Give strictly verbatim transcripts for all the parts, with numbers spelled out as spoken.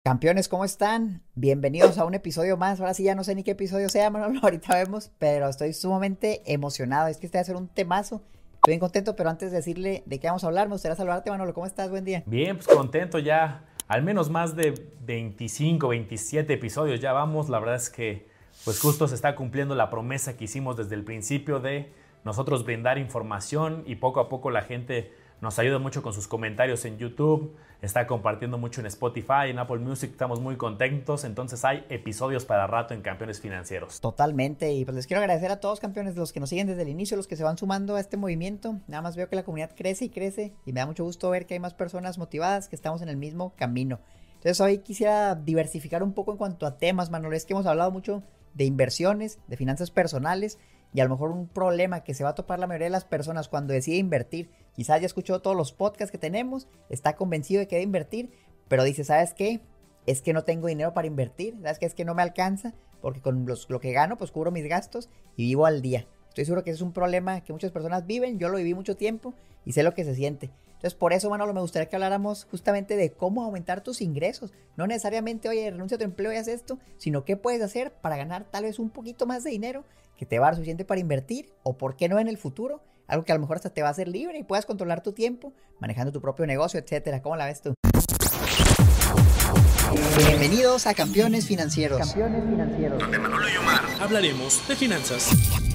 Campeones, ¿cómo están? Bienvenidos a un episodio más. Ahora sí ya no sé ni qué episodio sea, Manolo, ahorita vemos, pero estoy sumamente emocionado. Es que este va a ser un temazo. Estoy bien contento, pero antes de decirle de qué vamos a hablar, me gustaría saludarte, Manolo. ¿Cómo estás? Buen día. Bien, pues contento ya. Al menos más de veinticinco, veintisiete episodios ya vamos. La verdad es que pues justo se está cumpliendo la promesa que hicimos desde el principio de nosotros brindar información y poco a poco la gente nos ayuda mucho con sus comentarios en YouTube, está compartiendo mucho en Spotify, en Apple Music, estamos muy contentos, entonces hay episodios para rato en Campeones Financieros. Totalmente, y pues les quiero agradecer a todos, campeones, los que nos siguen desde el inicio, los que se van sumando a este movimiento. Nada más veo que la comunidad crece y crece y me da mucho gusto ver que hay más personas motivadas, que estamos en el mismo camino. Entonces hoy quisiera diversificar un poco en cuanto a temas, Manolo. Es que hemos hablado mucho de inversiones, de finanzas personales, y a lo mejor un problema que se va a topar la mayoría de las personas cuando decide invertir. Quizás ya escuchó todos los podcasts que tenemos, está convencido de que debe invertir, pero dice, ¿sabes qué? Es que no tengo dinero para invertir, ¿sabes qué? Es que no me alcanza, porque con los, lo que gano, pues cubro mis gastos y vivo al día. Estoy seguro que ese es un problema que muchas personas viven, yo lo viví mucho tiempo y sé lo que se siente. Entonces, por eso, Manolo, me gustaría que habláramos justamente de cómo aumentar tus ingresos. No necesariamente, oye, renuncia a tu empleo y haz esto, sino qué puedes hacer para ganar tal vez un poquito más de dinero que te va a dar suficiente para invertir, o por qué no en el futuro, algo que a lo mejor hasta te va a hacer libre y puedas controlar tu tiempo, manejando tu propio negocio, etcétera. ¿Cómo la ves tú? Bienvenidos a Campeones Financieros. Campeones Financieros. Donde Manolo y Omar hablaremos de finanzas.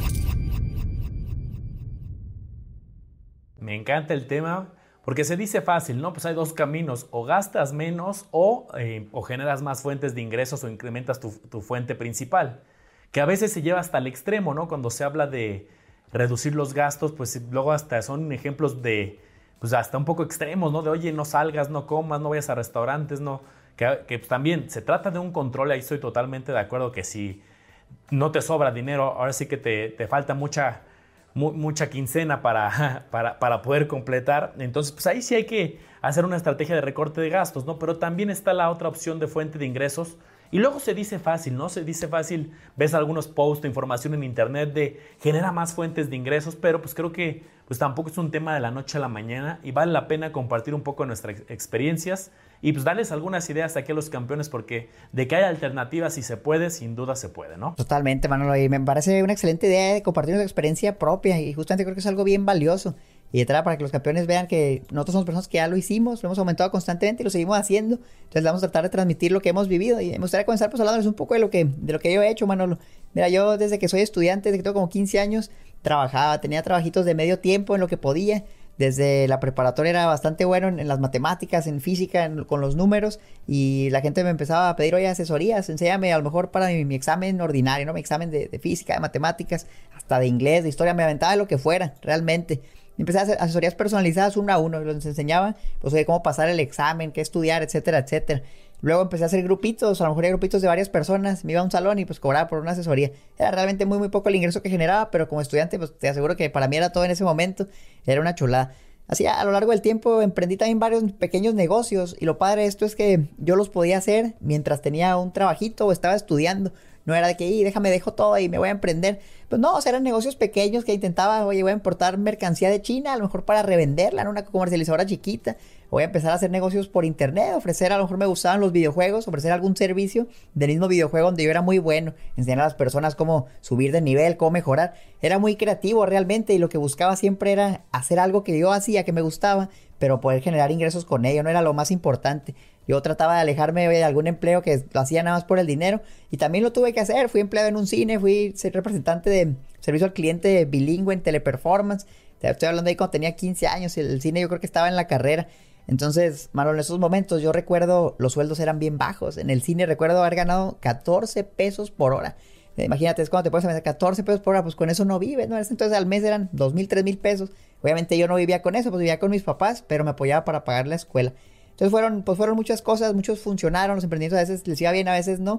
Me encanta el tema porque se dice fácil, ¿no? Pues hay dos caminos, o gastas menos o, eh, o generas más fuentes de ingresos o incrementas tu, tu fuente principal, que a veces se lleva hasta el extremo, ¿no? Cuando se habla de reducir los gastos, pues luego hasta son ejemplos de, pues hasta un poco extremos, ¿no? De, oye, no salgas, no comas, no vayas a restaurantes, ¿no? Que, que pues también se trata de un control, ahí estoy totalmente de acuerdo que si no te sobra dinero, ahora sí que te, te falta mucha, mu, mucha quincena para, para, para poder completar, entonces pues ahí sí hay que hacer una estrategia de recorte de gastos, ¿no? Pero también está la otra opción de fuente de ingresos. Y luego se dice fácil, ¿no? Se dice fácil, ves algunos posts, información en internet de genera más fuentes de ingresos, pero pues creo que pues tampoco es un tema de la noche a la mañana y vale la pena compartir un poco nuestras experiencias y pues darles algunas ideas aquí a los campeones, porque de que hay alternativas y se puede, sin duda se puede, ¿no? Totalmente, Manolo, y me parece una excelente idea de compartir nuestra experiencia propia y justamente creo que es algo bien valioso. Y detrás para que los campeones vean que nosotros somos personas que ya lo hicimos, lo hemos aumentado constantemente y lo seguimos haciendo. Entonces vamos a tratar de transmitir lo que hemos vivido. Y me gustaría comenzar pues hablándoles un poco de lo que, de lo que yo he hecho, Manolo. Mira, yo desde que soy estudiante, desde que tengo como quince años, trabajaba, tenía trabajitos de medio tiempo en lo que podía. Desde la preparatoria era bastante bueno en, en las matemáticas, en física, en, con los números. Y la gente me empezaba a pedir, oye, asesorías, enséñame a lo mejor para mi, mi examen ordinario, ¿no? Mi examen de, de física, de matemáticas, hasta de inglés, de historia, me aventaba de lo que fuera, realmente. Empecé a hacer asesorías personalizadas uno a uno, les enseñaba pues oye, cómo pasar el examen, qué estudiar, etcétera, etcétera. Luego empecé a hacer grupitos, a lo mejor grupitos de varias personas, me iba a un salón y pues cobraba por una asesoría. Era realmente muy muy poco el ingreso que generaba, pero como estudiante pues te aseguro que para mí era todo en ese momento, era una chulada. Así a lo largo del tiempo emprendí también varios pequeños negocios y lo padre de esto es que yo los podía hacer mientras tenía un trabajito o estaba estudiando. No era de que, déjame, dejo todo y me voy a emprender. Pues no, o sea, eran negocios pequeños que intentaba, oye, voy a importar mercancía de China, a lo mejor para revenderla en una comercializadora chiquita. Voy a empezar a hacer negocios por internet, ofrecer, a lo mejor me gustaban los videojuegos, ofrecer algún servicio del mismo videojuego donde yo era muy bueno, enseñar a las personas cómo subir de nivel, cómo mejorar. Era muy creativo realmente y lo que buscaba siempre era hacer algo que yo hacía, que me gustaba, pero poder generar ingresos con ello, no era lo más importante. Yo trataba de alejarme de algún empleo que lo hacía nada más por el dinero y también lo tuve que hacer. Fui empleado en un cine, fui ser representante de servicio al cliente bilingüe en Teleperformance. Estoy hablando ahí cuando tenía quince años y el cine yo creo que estaba en la carrera. Entonces, Manolo, en esos momentos yo recuerdo los sueldos eran bien bajos. En el cine recuerdo haber ganado catorce pesos por hora. Imagínate, es cuando te puedes meter catorce pesos por hora, pues con eso no vives, ¿no? Entonces al mes eran dos mil, tres mil pesos. Obviamente yo no vivía con eso, pues vivía con mis papás, pero me apoyaba para pagar la escuela. Entonces fueron, pues fueron muchas cosas, muchos funcionaron, los emprendimientos a veces les iba bien, a veces no.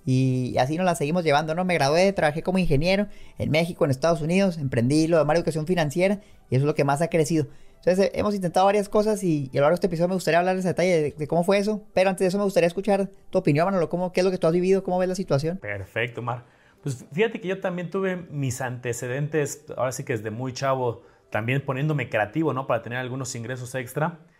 Y así nos la seguimos llevando, ¿no? Me gradué, trabajé como ingeniero en México, en Estados Unidos, emprendí lo de Mar Educación Financiera y eso es lo que más ha crecido. Entonces hemos intentado varias cosas y, y a lo largo de este episodio me gustaría hablarles a detalle de, de cómo fue eso. Pero antes de eso me gustaría escuchar tu opinión, Manolo, cómo, qué es lo que tú has vivido, cómo ves la situación. Perfecto, Mar. Pues fíjate que yo también tuve mis antecedentes, ahora sí que desde muy chavo, también poniéndome creativo, ¿no? Para tener algunos ingresos extra.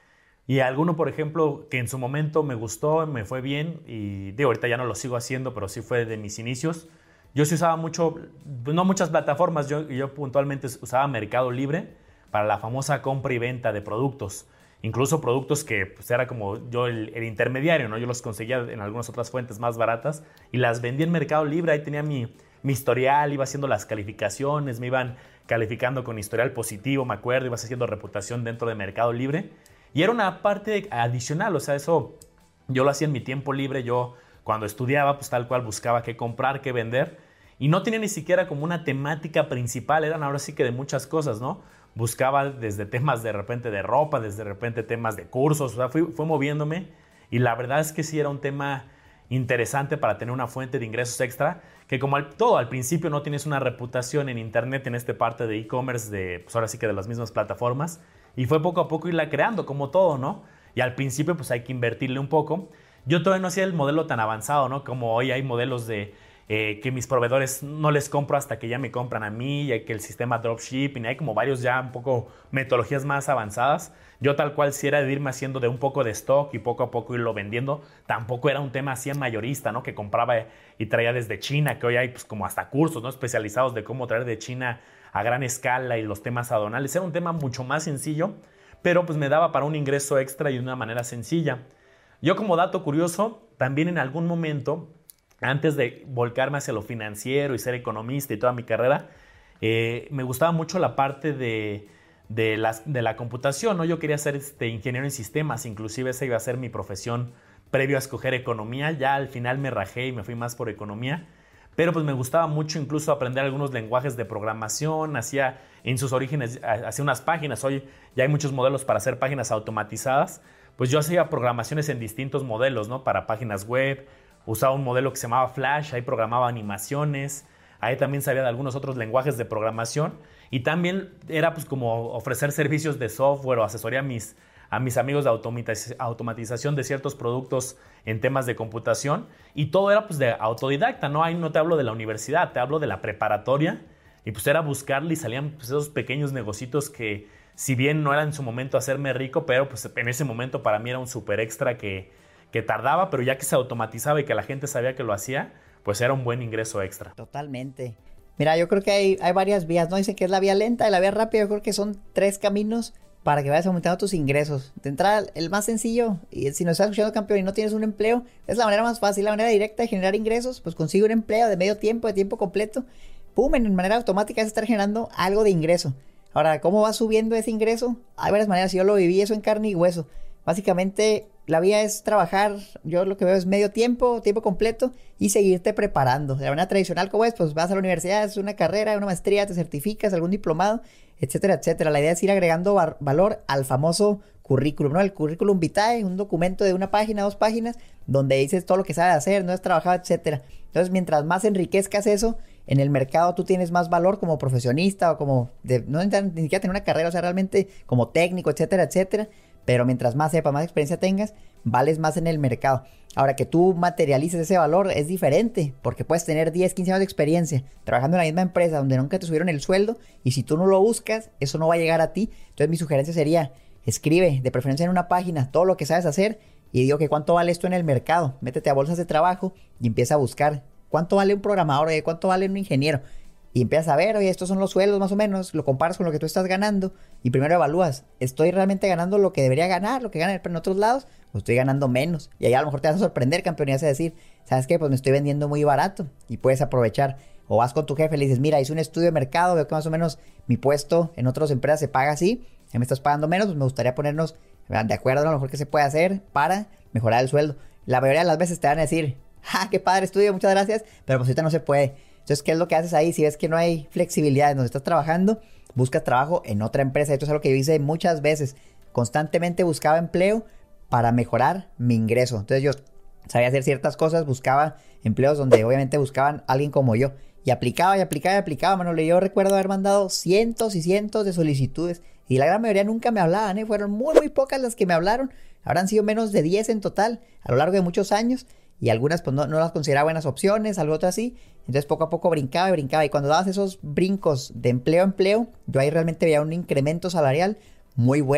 Y alguno, por ejemplo, que en su momento me gustó, me fue bien, y digo, ahorita ya no lo sigo haciendo, pero sí fue de mis inicios. Yo sí usaba mucho, no muchas plataformas, yo, yo puntualmente usaba Mercado Libre para la famosa compra y venta de productos. Incluso productos que pues, era como yo el, el intermediario, ¿no? Yo los conseguía en algunas otras fuentes más baratas y las vendía en Mercado Libre. Ahí tenía mi, mi historial, iba haciendo las calificaciones, me iban calificando con historial positivo, me acuerdo, ibas haciendo reputación dentro de Mercado Libre. Y era una parte adicional, o sea, eso yo lo hacía en mi tiempo libre. Yo cuando estudiaba, pues tal cual buscaba qué comprar, qué vender. Y no tenía ni siquiera como una temática principal, eran ahora sí que de muchas cosas, ¿no? Buscaba desde temas de repente de ropa, desde de repente temas de cursos, o sea, fui, fui moviéndome. Y la verdad es que sí era un tema interesante para tener una fuente de ingresos extra, que como al, todo, al principio no tienes una reputación en internet, en esta parte de e-commerce, de, pues ahora sí que de las mismas plataformas, y fue poco a poco irla creando, como todo, ¿no? Y al principio pues hay que invertirle un poco. Yo todavía no hacía el modelo tan avanzado, ¿no? Como hoy hay modelos de eh, que mis proveedores no les compro hasta que ya me compran a mí, y hay que el sistema dropshipping, hay como varios ya un poco metodologías más avanzadas. Yo tal cual si era de irme haciendo de un poco de stock y poco a poco irlo vendiendo. Tampoco era un tema así mayorista, ¿no? Que compraba y traía desde China, que hoy hay pues como hasta cursos, ¿no? Especializados de cómo traer de China a gran escala y los temas aduanales. Era un tema mucho más sencillo, pero pues me daba para un ingreso extra y de una manera sencilla. Yo como dato curioso, también en algún momento, antes de volcarme hacia lo financiero y ser economista y toda mi carrera, eh, me gustaba mucho la parte de, de, las, de la computación, ¿no? Yo quería ser este, ingeniero en sistemas, inclusive esa iba a ser mi profesión previo a escoger economía. Ya al final me rajé y me fui más por economía, pero pues me gustaba mucho incluso aprender algunos lenguajes de programación. Hacía en sus orígenes, hacía unas páginas, hoy ya hay muchos modelos para hacer páginas automatizadas, pues yo hacía programaciones en distintos modelos, ¿no? Para páginas web. Usaba un modelo que se llamaba Flash, ahí programaba animaciones, ahí también sabía de algunos otros lenguajes de programación, y también era pues como ofrecer servicios de software o asesoría a mis, a mis amigos de automatiz- automatización de ciertos productos en temas de computación, y todo era pues de autodidacta, ¿no? Ahí no te hablo de la universidad, te hablo de la preparatoria, y pues era buscarle y salían pues esos pequeños negocios que si bien no era en su momento hacerme rico, pero pues en ese momento para mí era un súper extra que que tardaba, pero ya que se automatizaba y que la gente sabía que lo hacía, pues era un buen ingreso extra. Totalmente. Mira, yo creo que hay, hay varias vías, ¿no? Dicen que es la vía lenta y la vía rápida. Yo creo que son tres caminos para que vayas aumentando tus ingresos. De entrada, el más sencillo, y si nos estás escuchando, campeón, y no tienes un empleo, es la manera más fácil, la manera directa de generar ingresos. Pues consigue un empleo de medio tiempo, de tiempo completo. Pum, en manera automática es estar generando algo de ingreso. Ahora, ¿cómo va subiendo ese ingreso? Hay varias maneras. Yo lo viví eso en carne y hueso. Básicamente, la vía es trabajar, yo lo que veo es medio tiempo, tiempo completo, y seguirte preparando. De la manera tradicional, como es, pues vas a la universidad, haces una carrera, una maestría, te certificas, algún diplomado, etcétera, etcétera. La idea es ir agregando var- valor al famoso currículum, ¿no? El currículum vitae, un documento de una página, dos páginas, donde dices todo lo que sabes hacer, no has trabajado, etcétera. Entonces, mientras más enriquezcas eso, en el mercado tú tienes más valor como profesionista o como, de, no ni siquiera tener una carrera, o sea, realmente como técnico, etcétera, etcétera. Pero mientras más sepas, más experiencia tengas, vales más en el mercado. Ahora, que tú materialices ese valor es diferente, porque puedes tener diez, quince años de experiencia trabajando en la misma empresa donde nunca te subieron el sueldo, y si tú no lo buscas, eso no va a llegar a ti. Entonces mi sugerencia sería, escribe, de preferencia en una página, todo lo que sabes hacer, y digo que cuánto vale esto en el mercado. Métete a bolsas de trabajo y empieza a buscar cuánto vale un programador, oye, cuánto vale un ingeniero. Y empiezas a ver, oye, estos son los sueldos más o menos, lo comparas con lo que tú estás ganando y primero evalúas, ¿estoy realmente ganando lo que debería ganar, lo que ganan en otros lados, o estoy ganando menos? Y ahí a lo mejor te vas a sorprender, campeón, y vas a decir, ¿sabes qué? Pues me estoy vendiendo muy barato, y puedes aprovechar. O vas con tu jefe y le dices, mira, hice un estudio de mercado, veo que más o menos mi puesto en otras empresas se paga así, ya me estás pagando menos, pues me gustaría ponernos de acuerdo a lo mejor que se puede hacer para mejorar el sueldo. La mayoría de las veces te van a decir, ¡ah, qué padre estudio, muchas gracias! Pero pues ahorita no se puede. Entonces, ¿qué es lo que haces ahí? Si ves que no hay flexibilidad en donde estás trabajando, buscas trabajo en otra empresa. Esto es algo que yo hice muchas veces. Constantemente buscaba empleo para mejorar mi ingreso. Entonces, yo sabía hacer ciertas cosas, buscaba empleos donde obviamente buscaban a alguien como yo. Y aplicaba y aplicaba y aplicaba, Manolo. Yo recuerdo haber mandado cientos y cientos de solicitudes. Y la gran mayoría nunca me hablaban, ¿eh? Fueron muy, muy pocas las que me hablaron. Habrán sido menos de diez en total a lo largo de muchos años. Y algunas pues no, no las consideraba buenas opciones, algo otras sí. Entonces poco a poco brincaba y brincaba. Y cuando dabas esos brincos de empleo a empleo, yo ahí realmente veía un incremento salarial muy bueno.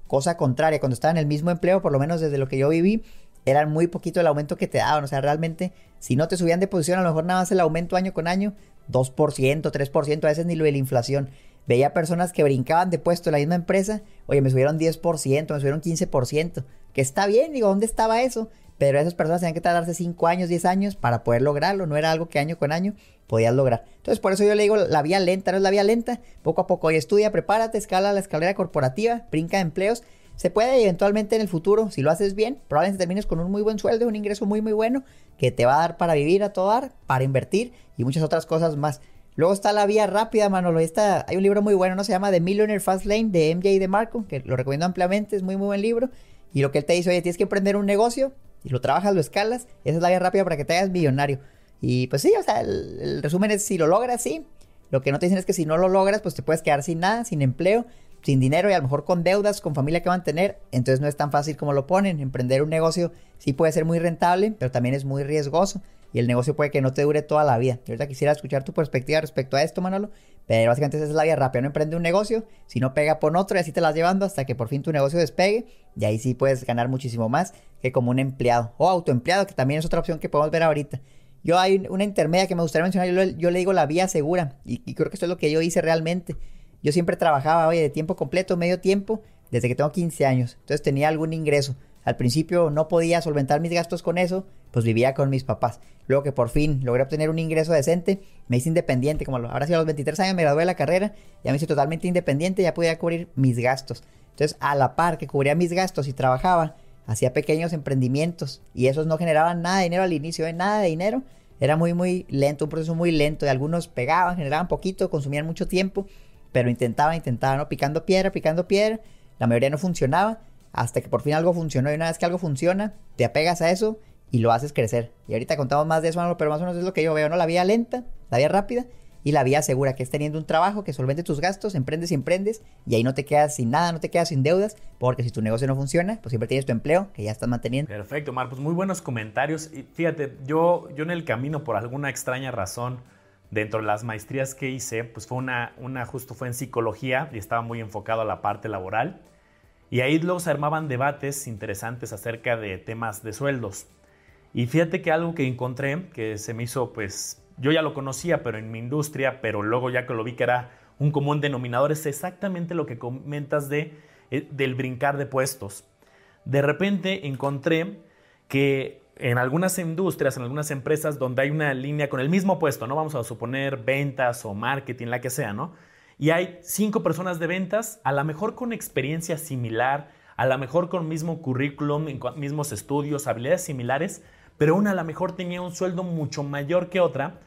cosa contraria, cuando estaba en el mismo empleo, por lo menos desde lo que yo viví, era muy poquito el aumento que te daban. O sea, realmente, si no te subían de posición, a lo mejor nada más el aumento año con año, dos por ciento, tres por ciento, a veces ni lo de la inflación. Veía personas que brincaban de puesto en la misma empresa, oye, me subieron diez por ciento, me subieron quince por ciento, que está bien, digo, ¿dónde estaba eso? Pero esas personas tenían que tardarse cinco años, diez años para poder lograrlo, no era algo que año con año podías lograr. Entonces, por eso yo le digo, la vía lenta, no es la vía lenta, poco a poco, oye, estudia, prepárate, escala la escalera corporativa, brinca de empleos, se puede, y eventualmente en el futuro, si lo haces bien, probablemente termines con un muy buen sueldo, un ingreso muy muy bueno, que te va a dar para vivir a todo dar, para invertir y muchas otras cosas más. Luego está la vía rápida, Manolo. Esta, hay un libro muy bueno, ¿no? Se llama The Millionaire Fast Lane, de M J DeMarco, que lo recomiendo ampliamente, es muy muy buen libro. Y lo que él te dice, oye, tienes que emprender un negocio, y lo trabajas, lo escalas, esa es la vía rápida para que te hagas millonario. Y pues sí, o sea, el, el resumen es, si lo logras, sí. Lo que no te dicen es que si no lo logras, pues te puedes quedar sin nada, sin empleo, sin dinero y a lo mejor con deudas, con familia que mantener. Entonces no es tan fácil como lo ponen. Emprender un negocio sí puede ser muy rentable, pero también es muy riesgoso. Y el negocio puede que no te dure toda la vida. Yo ahorita quisiera escuchar tu perspectiva respecto a esto, Manolo. Pero básicamente esa es la vía rápida. No emprende un negocio, si no pega, pon otro y así te las llevando hasta que por fin tu negocio despegue. Y ahí sí puedes ganar muchísimo más que como un empleado. O autoempleado, que también es otra opción que podemos ver ahorita. Yo hay una intermedia que me gustaría mencionar. Yo, le, yo le digo la vía segura. Y, y creo que esto es lo que yo hice realmente. Yo siempre trabajaba, oye, de tiempo completo, medio tiempo, desde que tengo quince años. Entonces tenía algún ingreso. Al principio no podía solventar mis gastos con eso, pues vivía con mis papás. Luego que por fin logré obtener un ingreso decente, me hice independiente. Como ahora sí a los veintitrés años me gradué de la carrera, ya me hice totalmente independiente, ya podía cubrir mis gastos. Entonces, a la par que cubría mis gastos y trabajaba, hacía pequeños emprendimientos. Y esos no generaban nada de dinero al inicio, ¿eh? Nada de dinero. Era muy, muy lento, un proceso muy lento. Y algunos pegaban, generaban poquito, consumían mucho tiempo. Pero intentaba, intentaba, ¿no? Picando piedra, picando piedra. La mayoría no funcionaba. Hasta que por fin algo funcionó. Y una vez que algo funciona, te apegas a eso y lo haces crecer. Y ahorita contamos más de eso, Manolo, pero más o menos es lo que yo veo, ¿no? La vía lenta, la vía rápida y la vía segura, que es teniendo un trabajo que solvente tus gastos, emprendes y emprendes. Y ahí no te quedas sin nada, no te quedas sin deudas. Porque si tu negocio no funciona, pues siempre tienes tu empleo que ya estás manteniendo. Perfecto, Mar. Pues muy buenos comentarios. Y fíjate, yo, yo en el camino, por alguna extraña razón, dentro de las maestrías que hice, pues fue una, una justo fue en psicología y estaba muy enfocado a la parte laboral. Y ahí luego se armaban debates interesantes acerca de temas de sueldos. Y fíjate que algo que encontré, que se me hizo, pues, yo ya lo conocía, pero en mi industria, pero luego ya que lo vi que era un común denominador, es exactamente lo que comentas de, del brincar de puestos. De repente encontré que en algunas industrias, en algunas empresas donde hay una línea con el mismo puesto, ¿no? Vamos a suponer ventas o marketing, la que sea, ¿no? Y hay cinco personas de ventas, a lo mejor con experiencia similar, a lo mejor con mismo currículum, mismos estudios, habilidades similares, pero una a lo mejor tenía un sueldo mucho mayor que otra.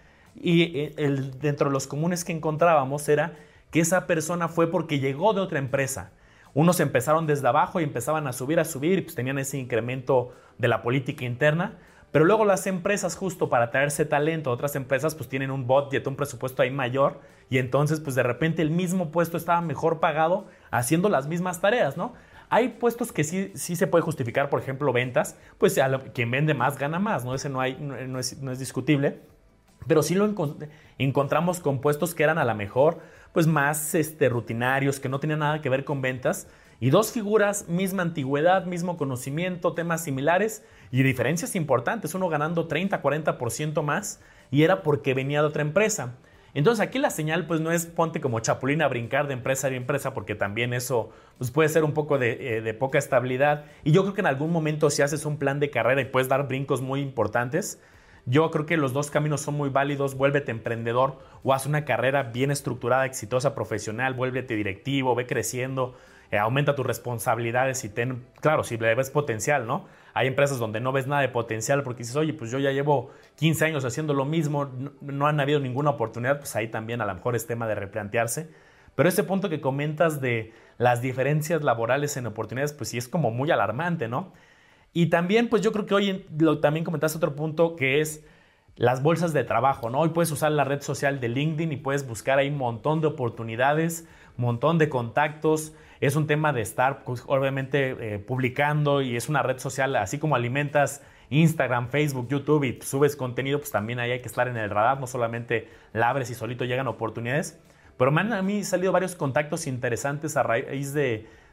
Y el, dentro de los comunes que encontrábamos era que esa persona fue porque llegó de otra empresa. Unos empezaron desde abajo y empezaban a subir, a subir, y pues tenían ese incremento de la política interna. Pero luego las empresas, justo para traerse talento, otras empresas pues tienen un budget, un presupuesto ahí mayor, y entonces pues de repente el mismo puesto estaba mejor pagado haciendo las mismas tareas, ¿no? Hay puestos que sí, sí se puede justificar, por ejemplo, ventas, pues a lo, quien vende más gana más, ¿no? Ese no, hay, no, no, es, no es discutible, pero sí lo encont- encontramos con puestos que eran a lo mejor pues más este, rutinarios, que no tenían nada que ver con ventas, y dos figuras, misma antigüedad, mismo conocimiento, temas similares y diferencias importantes, uno ganando treinta, cuarenta por ciento más, y era porque venía de otra empresa. Entonces aquí la señal pues no es ponte como chapulín a brincar de empresa a empresa, porque también eso pues, puede ser un poco de, eh, de poca estabilidad, y yo creo que en algún momento si haces un plan de carrera y puedes dar brincos muy importantes, yo creo que los dos caminos son muy válidos. Vuélvete emprendedor o haz una carrera bien estructurada, exitosa, profesional, vuélvete directivo, ve creciendo, eh, aumenta tus responsabilidades y ten, claro, si le ves potencial, ¿no? Hay empresas donde no ves nada de potencial porque dices, oye, pues yo ya llevo quince años haciendo lo mismo, no, no han habido ninguna oportunidad, pues ahí también a lo mejor es tema de replantearse. Pero ese punto que comentas de las diferencias laborales en oportunidades, pues sí es como muy alarmante, ¿no? Y también, pues yo creo que hoy, lo, también comentaste otro punto que es las bolsas de trabajo, ¿no? Hoy puedes usar la red social de LinkedIn y puedes buscar ahí un montón de oportunidades, un montón de contactos. Es un tema de estar, pues, obviamente, eh, publicando, y es una red social, así como alimentas Instagram, Facebook, YouTube y subes contenido, pues también ahí hay que estar en el radar, no solamente la abres y solito llegan oportunidades. Pero me han a mí salido varios contactos interesantes a raíz de...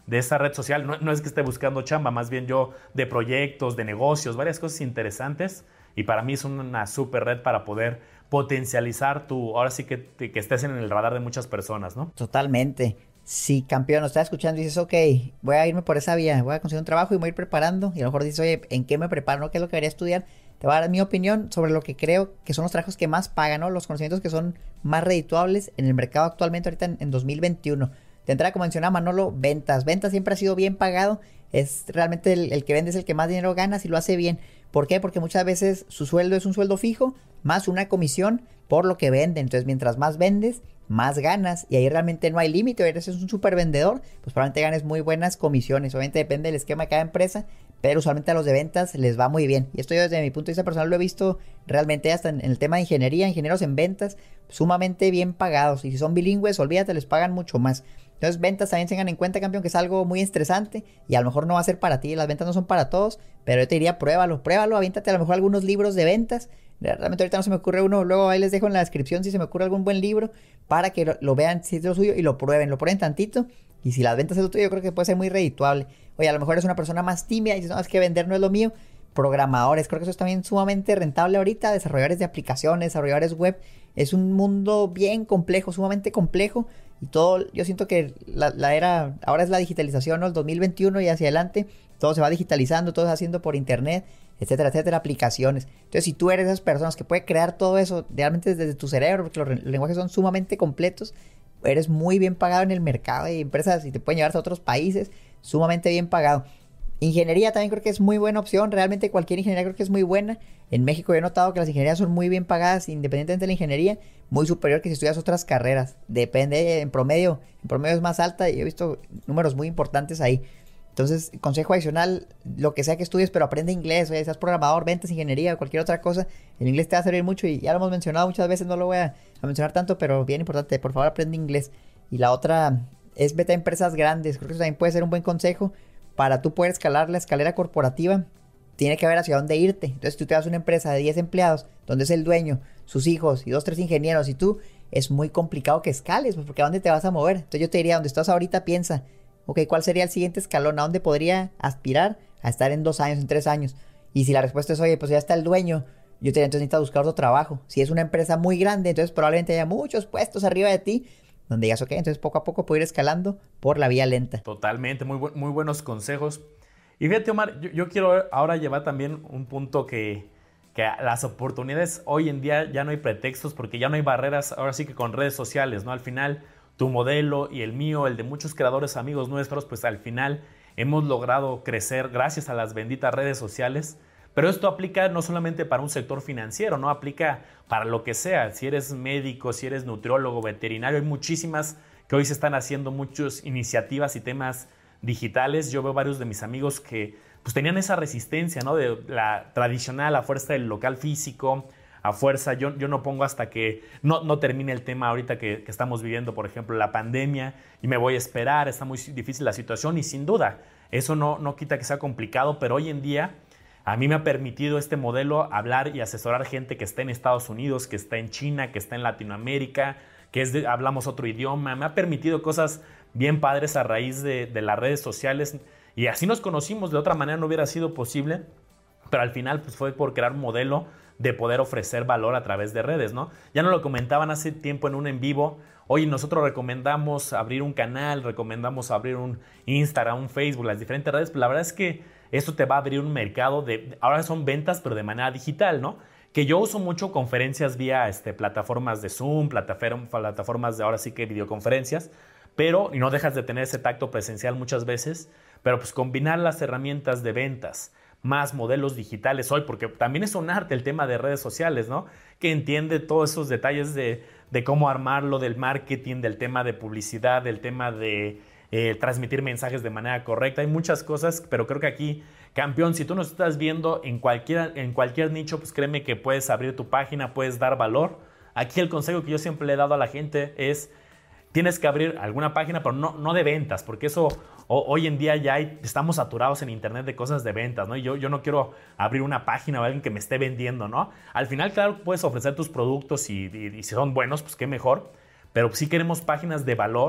de esa red social. No, no es que esté buscando chamba, más bien yo de proyectos, de negocios, varias cosas interesantes. Y para mí es una súper red para poder potencializar tu, ahora sí que, que estés en el radar de muchas personas, ¿no? Totalmente. Si, campeón, nos estás escuchando y dices, ok, voy a irme por esa vía, voy a conseguir un trabajo y me voy a ir preparando, y a lo mejor dices, oye, ¿en qué me preparo? ¿No? ¿Qué es lo que debería estudiar? Te voy a dar mi opinión sobre lo que creo que son los trabajos que más pagan, ¿no? Los conocimientos que son más redituables en el mercado actualmente, ahorita en, en dos mil veintiuno. De entrada, como mencionaba Manolo, ventas. Ventas siempre ha sido bien pagado. Es realmente el, el que vende es el que más dinero gana si lo hace bien. ¿Por qué? Porque muchas veces su sueldo es un sueldo fijo más una comisión por lo que venden. Entonces, mientras más vendes, más ganas. Y ahí realmente no hay límite. Eres un súper vendedor, pues probablemente ganes muy buenas comisiones. Obviamente depende del esquema de cada empresa, pero usualmente a los de ventas les va muy bien. Y esto yo desde mi punto de vista personal lo he visto realmente hasta en, en el tema de ingeniería, ingenieros en ventas, sumamente bien pagados. Y si son bilingües, olvídate, les pagan mucho más. Entonces, ventas también tengan en cuenta, campeón, que es algo muy estresante y a lo mejor no va a ser para ti. Las ventas no son para todos, pero yo te diría, pruébalo, pruébalo, aviéntate a lo mejor algunos libros de ventas. Realmente ahorita no se me ocurre uno, luego ahí les dejo en la descripción si se me ocurre algún buen libro para que lo, lo vean si es lo suyo y lo prueben, lo prueben tantito. Y si las ventas es lo tuyo, yo creo que puede ser muy redituable. Oye, a lo mejor eres una persona más tímida y dices, no, es que vender no es lo mío. Programadores, creo que eso es también sumamente rentable ahorita. Desarrolladores de aplicaciones, desarrolladores web. Es un mundo bien complejo, sumamente complejo. Y todo, yo siento que la, la era, ahora es la digitalización, ¿no? El dos mil veintiuno y hacia adelante, todo se va digitalizando, todo se va haciendo por internet, etcétera, etcétera, aplicaciones. Entonces, si tú eres esas personas que puede crear todo eso realmente desde tu cerebro, porque los, los lenguajes son sumamente completos, eres muy bien pagado en el mercado. Hay empresas y te pueden llevar a otros países, sumamente bien pagado. Ingeniería también creo que es muy buena opción. Realmente cualquier ingeniería creo que es muy buena. En México he notado que las ingenierías son muy bien pagadas, independientemente de la ingeniería, muy superior que si estudias otras carreras. Depende, en promedio, en promedio es más alta y he visto números muy importantes ahí. Entonces, consejo adicional, lo que sea que estudies, pero aprende inglés, oye, seas programador, ventas, ingeniería o cualquier otra cosa, el inglés te va a servir mucho y ya lo hemos mencionado muchas veces, no lo voy a, a mencionar tanto, pero bien importante, por favor aprende inglés. Y la otra es vete a empresas grandes, creo que eso también puede ser un buen consejo. Para tú poder escalar la escalera corporativa, tiene que ver hacia dónde irte. Entonces, si tú te vas a una empresa de diez empleados, donde es el dueño, sus hijos y dos, tres ingenieros y tú, es muy complicado que escales, pues porque ¿a dónde te vas a mover? Entonces, yo te diría, donde estás ahorita, piensa, ok, ¿cuál sería el siguiente escalón? ¿A dónde podría aspirar a estar en dos años, en tres años? Y si la respuesta es, oye, pues ya está el dueño, yo te diría, entonces necesitas buscar otro trabajo. Si es una empresa muy grande, entonces probablemente haya muchos puestos arriba de ti, donde digas, ok, entonces poco a poco puedo ir escalando por la vía lenta. Totalmente, muy, bu muy buenos consejos. Y fíjate, Omar, yo, yo quiero ahora llevar también un punto que, que las oportunidades hoy en día ya no hay pretextos porque ya no hay barreras, ahora sí que con redes sociales, ¿no? Al final, tu modelo y el mío, el de muchos creadores amigos nuestros, pues al final hemos logrado crecer gracias a las benditas redes sociales. Pero esto aplica no solamente para un sector financiero, ¿no? Aplica para lo que sea. Si eres médico, si eres nutriólogo, veterinario, hay muchísimas que hoy se están haciendo muchas iniciativas y temas digitales. Yo veo varios de mis amigos que pues tenían esa resistencia, ¿no? De la tradicional a fuerza del local físico, a fuerza, yo, yo no pongo hasta que no, no termine el tema ahorita que, que estamos viviendo, por ejemplo, la pandemia, y me voy a esperar, está muy difícil la situación y sin duda, eso no, no quita que sea complicado, pero hoy en día a mí me ha permitido este modelo hablar y asesorar gente que está en Estados Unidos, que está en China, que está en Latinoamérica, que es de, hablamos otro idioma. Me ha permitido cosas bien padres a raíz de, de las redes sociales y así nos conocimos. De otra manera no hubiera sido posible, pero al final pues, fue por crear un modelo de poder ofrecer valor a través de redes, ¿no? Ya nos lo comentaban hace tiempo en un en vivo. Oye, nosotros recomendamos abrir un canal, recomendamos abrir un Instagram, un Facebook, las diferentes redes. Pero la verdad es que esto te va a abrir un mercado de, ahora son ventas, pero de manera digital, ¿no? Que yo uso mucho conferencias vía este, plataformas de Zoom, plataformas de ahora sí que videoconferencias, pero, y no dejas de tener ese tacto presencial muchas veces, pero pues combinar las herramientas de ventas más modelos digitales hoy, porque también es un arte el tema de redes sociales, ¿no? Que entiende todos esos detalles de, de cómo armarlo, del marketing, del tema de publicidad, del tema de eh, transmitir mensajes de manera correcta. Hay muchas cosas, pero creo que aquí, campeón, si tú nos estás viendo en cualquier, en cualquier nicho, pues créeme que puedes abrir tu página, puedes dar valor. Aquí el consejo que yo siempre le he dado a la gente es, tienes que abrir alguna página, pero no, no de ventas, porque eso o, hoy en día ya hay, estamos saturados en internet de cosas de ventas, ¿no? Y yo, yo no quiero abrir una página o alguien que me esté vendiendo, ¿no? Al final, claro, puedes ofrecer tus productos y, y, y si son buenos, pues qué mejor, pero sí queremos páginas de valor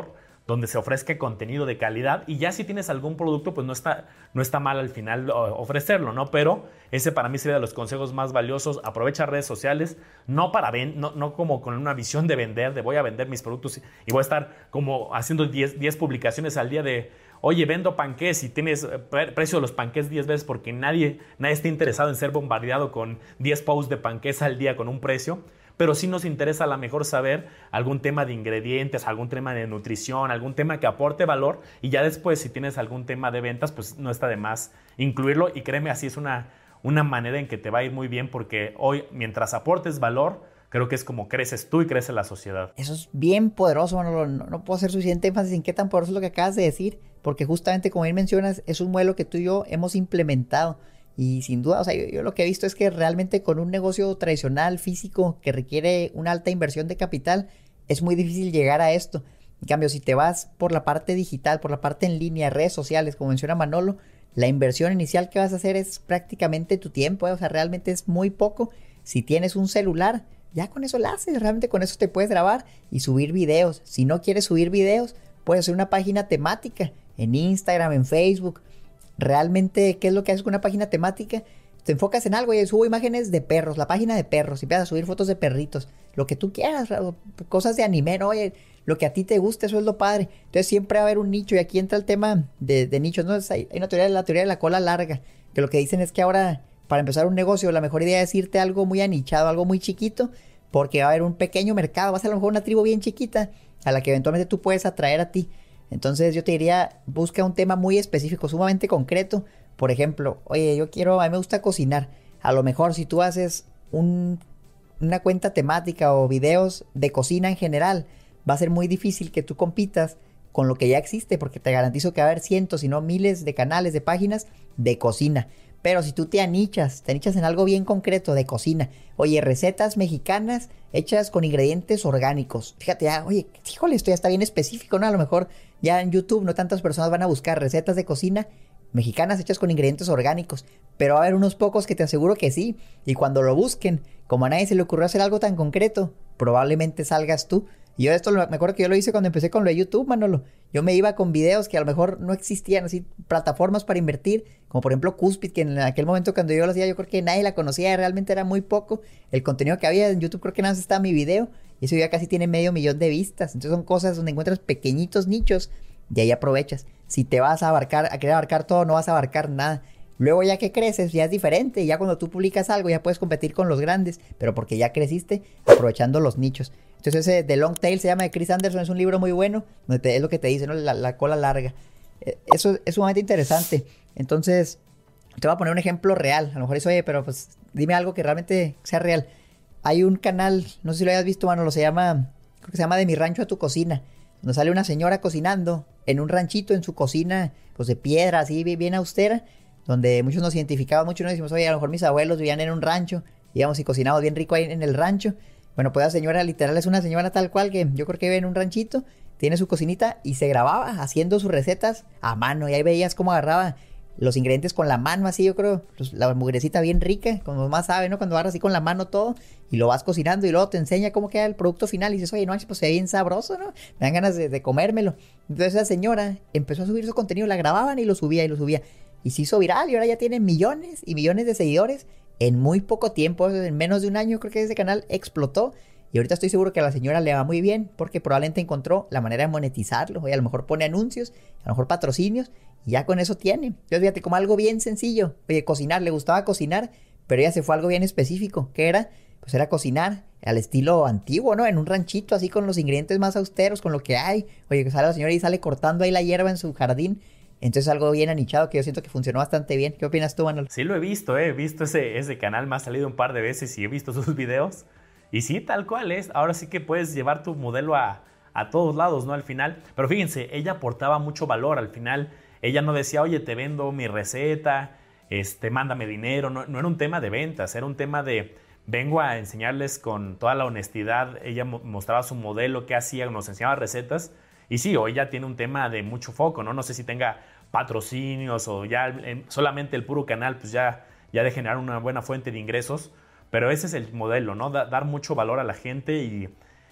donde se ofrezca contenido de calidad, y ya si tienes algún producto, pues no está, no está mal al final ofrecerlo, ¿no? Pero ese para mí sería de los consejos más valiosos. Aprovecha redes sociales, no para ven, no, no como con una visión de vender, de voy a vender mis productos y voy a estar como haciendo diez publicaciones al día de, oye, vendo panqués y tienes precio de los panqués diez veces porque nadie, nadie está interesado en ser bombardeado con diez posts de panqués al día con un precio. Pero sí nos interesa a lo mejor saber algún tema de ingredientes, algún tema de nutrición, algún tema que aporte valor, y ya después si tienes algún tema de ventas, pues no está de más incluirlo, y créeme, así es una, una manera en que te va a ir muy bien, porque hoy mientras aportes valor, creo que es como creces tú y crece la sociedad. Eso es bien poderoso, no, no, no puedo hacer suficiente énfasis en qué tan poderoso es lo que acabas de decir, porque justamente como bien mencionas, es un modelo que tú y yo hemos implementado. Y sin duda, o sea, yo, yo lo que he visto es que realmente con un negocio tradicional, físico, que requiere una alta inversión de capital, es muy difícil llegar a esto. En cambio, si te vas por la parte digital, por la parte en línea, redes sociales, como menciona Manolo, la inversión inicial que vas a hacer es prácticamente tu tiempo, ¿eh? O sea, realmente es muy poco. Si tienes un celular, ya con eso lo haces, realmente con eso te puedes grabar y subir videos. Si no quieres subir videos, puedes hacer una página temática en Instagram, en Facebook. Realmente, ¿qué es lo que haces con una página temática? Te enfocas en algo y subo imágenes de perros, la página de perros, y empiezas a subir fotos de perritos, lo que tú quieras, cosas de anime, ¿no? Oye, lo que a ti te guste, eso es lo padre. Entonces siempre va a haber un nicho, y aquí entra el tema de, de nichos, ¿no? Hay una teoría, la teoría de la cola larga, que lo que dicen es que ahora, para empezar un negocio, la mejor idea es irte a algo muy anichado, algo muy chiquito, porque va a haber un pequeño mercado, vas a, a lo mejor una tribu bien chiquita, a la que eventualmente tú puedes atraer a ti. Entonces yo te diría, busca un tema muy específico, sumamente concreto. Por ejemplo, oye, yo quiero, a mí me gusta cocinar. A lo mejor si tú haces un, una cuenta temática o videos de cocina en general, va a ser muy difícil que tú compitas con lo que ya existe, porque te garantizo que va a haber cientos, si no miles de canales, de páginas de cocina. Pero si tú te anichas, te anichas en algo bien concreto de cocina. Oye, recetas mexicanas hechas con ingredientes orgánicos. Fíjate, ya, oye, híjole, esto ya está bien específico, ¿no? A lo mejor ya en YouTube no tantas personas van a buscar recetas de cocina mexicanas hechas con ingredientes orgánicos. Pero va a haber unos pocos que te aseguro que sí. Y cuando lo busquen, como a nadie se le ocurrió hacer algo tan concreto, probablemente salgas tú. Y yo esto, me acuerdo que yo lo hice cuando empecé con lo de YouTube, Manolo. Yo me iba con videos que a lo mejor no existían, así, plataformas para invertir, como por ejemplo Cuspid, que en aquel momento cuando yo lo hacía, yo creo que nadie la conocía, realmente era muy poco. El contenido que había en YouTube, creo que nada más estaba mi video, y eso ya casi tiene medio millón de vistas. Entonces son cosas donde encuentras pequeñitos nichos, y ahí aprovechas. Si te vas a abarcar, a querer abarcar todo, no vas a abarcar nada. Luego ya que creces, ya es diferente. Ya cuando tú publicas algo, ya puedes competir con los grandes. Pero porque ya creciste, aprovechando los nichos. Entonces ese The Long Tail se llama, de Chris Anderson. Es un libro muy bueno. Donde te, es lo que te dice, ¿no? La, la cola larga. Eso es sumamente interesante. Entonces, te voy a poner un ejemplo real. A lo mejor eso, oye, pero pues dime algo que realmente sea real. Hay un canal, no sé si lo hayas visto, Manolo, se llama, creo que se llama De mi rancho a tu cocina. Donde sale una señora cocinando en un ranchito, en su cocina, pues de piedra, así bien austera. Donde muchos nos identificamos mucho y nos decimos, oye, a lo mejor mis abuelos vivían en un rancho, íbamos y cocinábamos bien rico ahí en el rancho. Bueno, pues la señora literal es una señora tal cual que yo creo que vive en un ranchito, tiene su cocinita y se grababa haciendo sus recetas a mano. Y ahí veías cómo agarraba los ingredientes con la mano, así yo creo, los, la mugrecita bien rica, como más sabe, ¿no? Cuando agarras así con la mano todo y lo vas cocinando y luego te enseña cómo queda el producto final y dices, oye, no, pues se ve bien sabroso, ¿no? Me dan ganas de, de comérmelo. Entonces esa señora empezó a subir su contenido, la grababan y lo subía y lo subía. Y se hizo viral y ahora ya tiene millones y millones de seguidores en muy poco tiempo. En menos de un año creo que ese canal explotó. Y ahorita estoy seguro que a la señora le va muy bien porque probablemente encontró la manera de monetizarlo. Oye, a lo mejor pone anuncios, a lo mejor patrocinios y ya con eso tiene. Entonces fíjate, como algo bien sencillo. Oye, cocinar, le gustaba cocinar, pero ella se fue a algo bien específico. ¿Qué era? Pues era cocinar al estilo antiguo, ¿no? En un ranchito así con los ingredientes más austeros, con lo que hay. Oye, que sale la señora y sale cortando ahí la hierba en su jardín. Entonces algo bien anichado que yo siento que funcionó bastante bien. ¿Qué opinas tú, Manolo? Sí, lo he visto, eh. he visto ese, ese canal, me ha salido un par de veces y he visto sus videos. Y sí, tal cual es. Ahora sí que puedes llevar tu modelo a, a todos lados, ¿no? Al final. Pero fíjense, ella aportaba mucho valor. Al final, ella no decía, oye, te vendo mi receta, este, mándame dinero. No, no era un tema de ventas, era un tema de vengo a enseñarles con toda la honestidad. Ella mostraba su modelo, qué hacía, nos enseñaba recetas. Y sí, hoy ya tiene un tema de mucho foco, ¿no? No sé si tenga patrocinios o ya en, solamente el puro canal, pues ya, ya de generar una buena fuente de ingresos. Pero ese es el modelo, ¿no? Da, dar mucho valor a la gente y,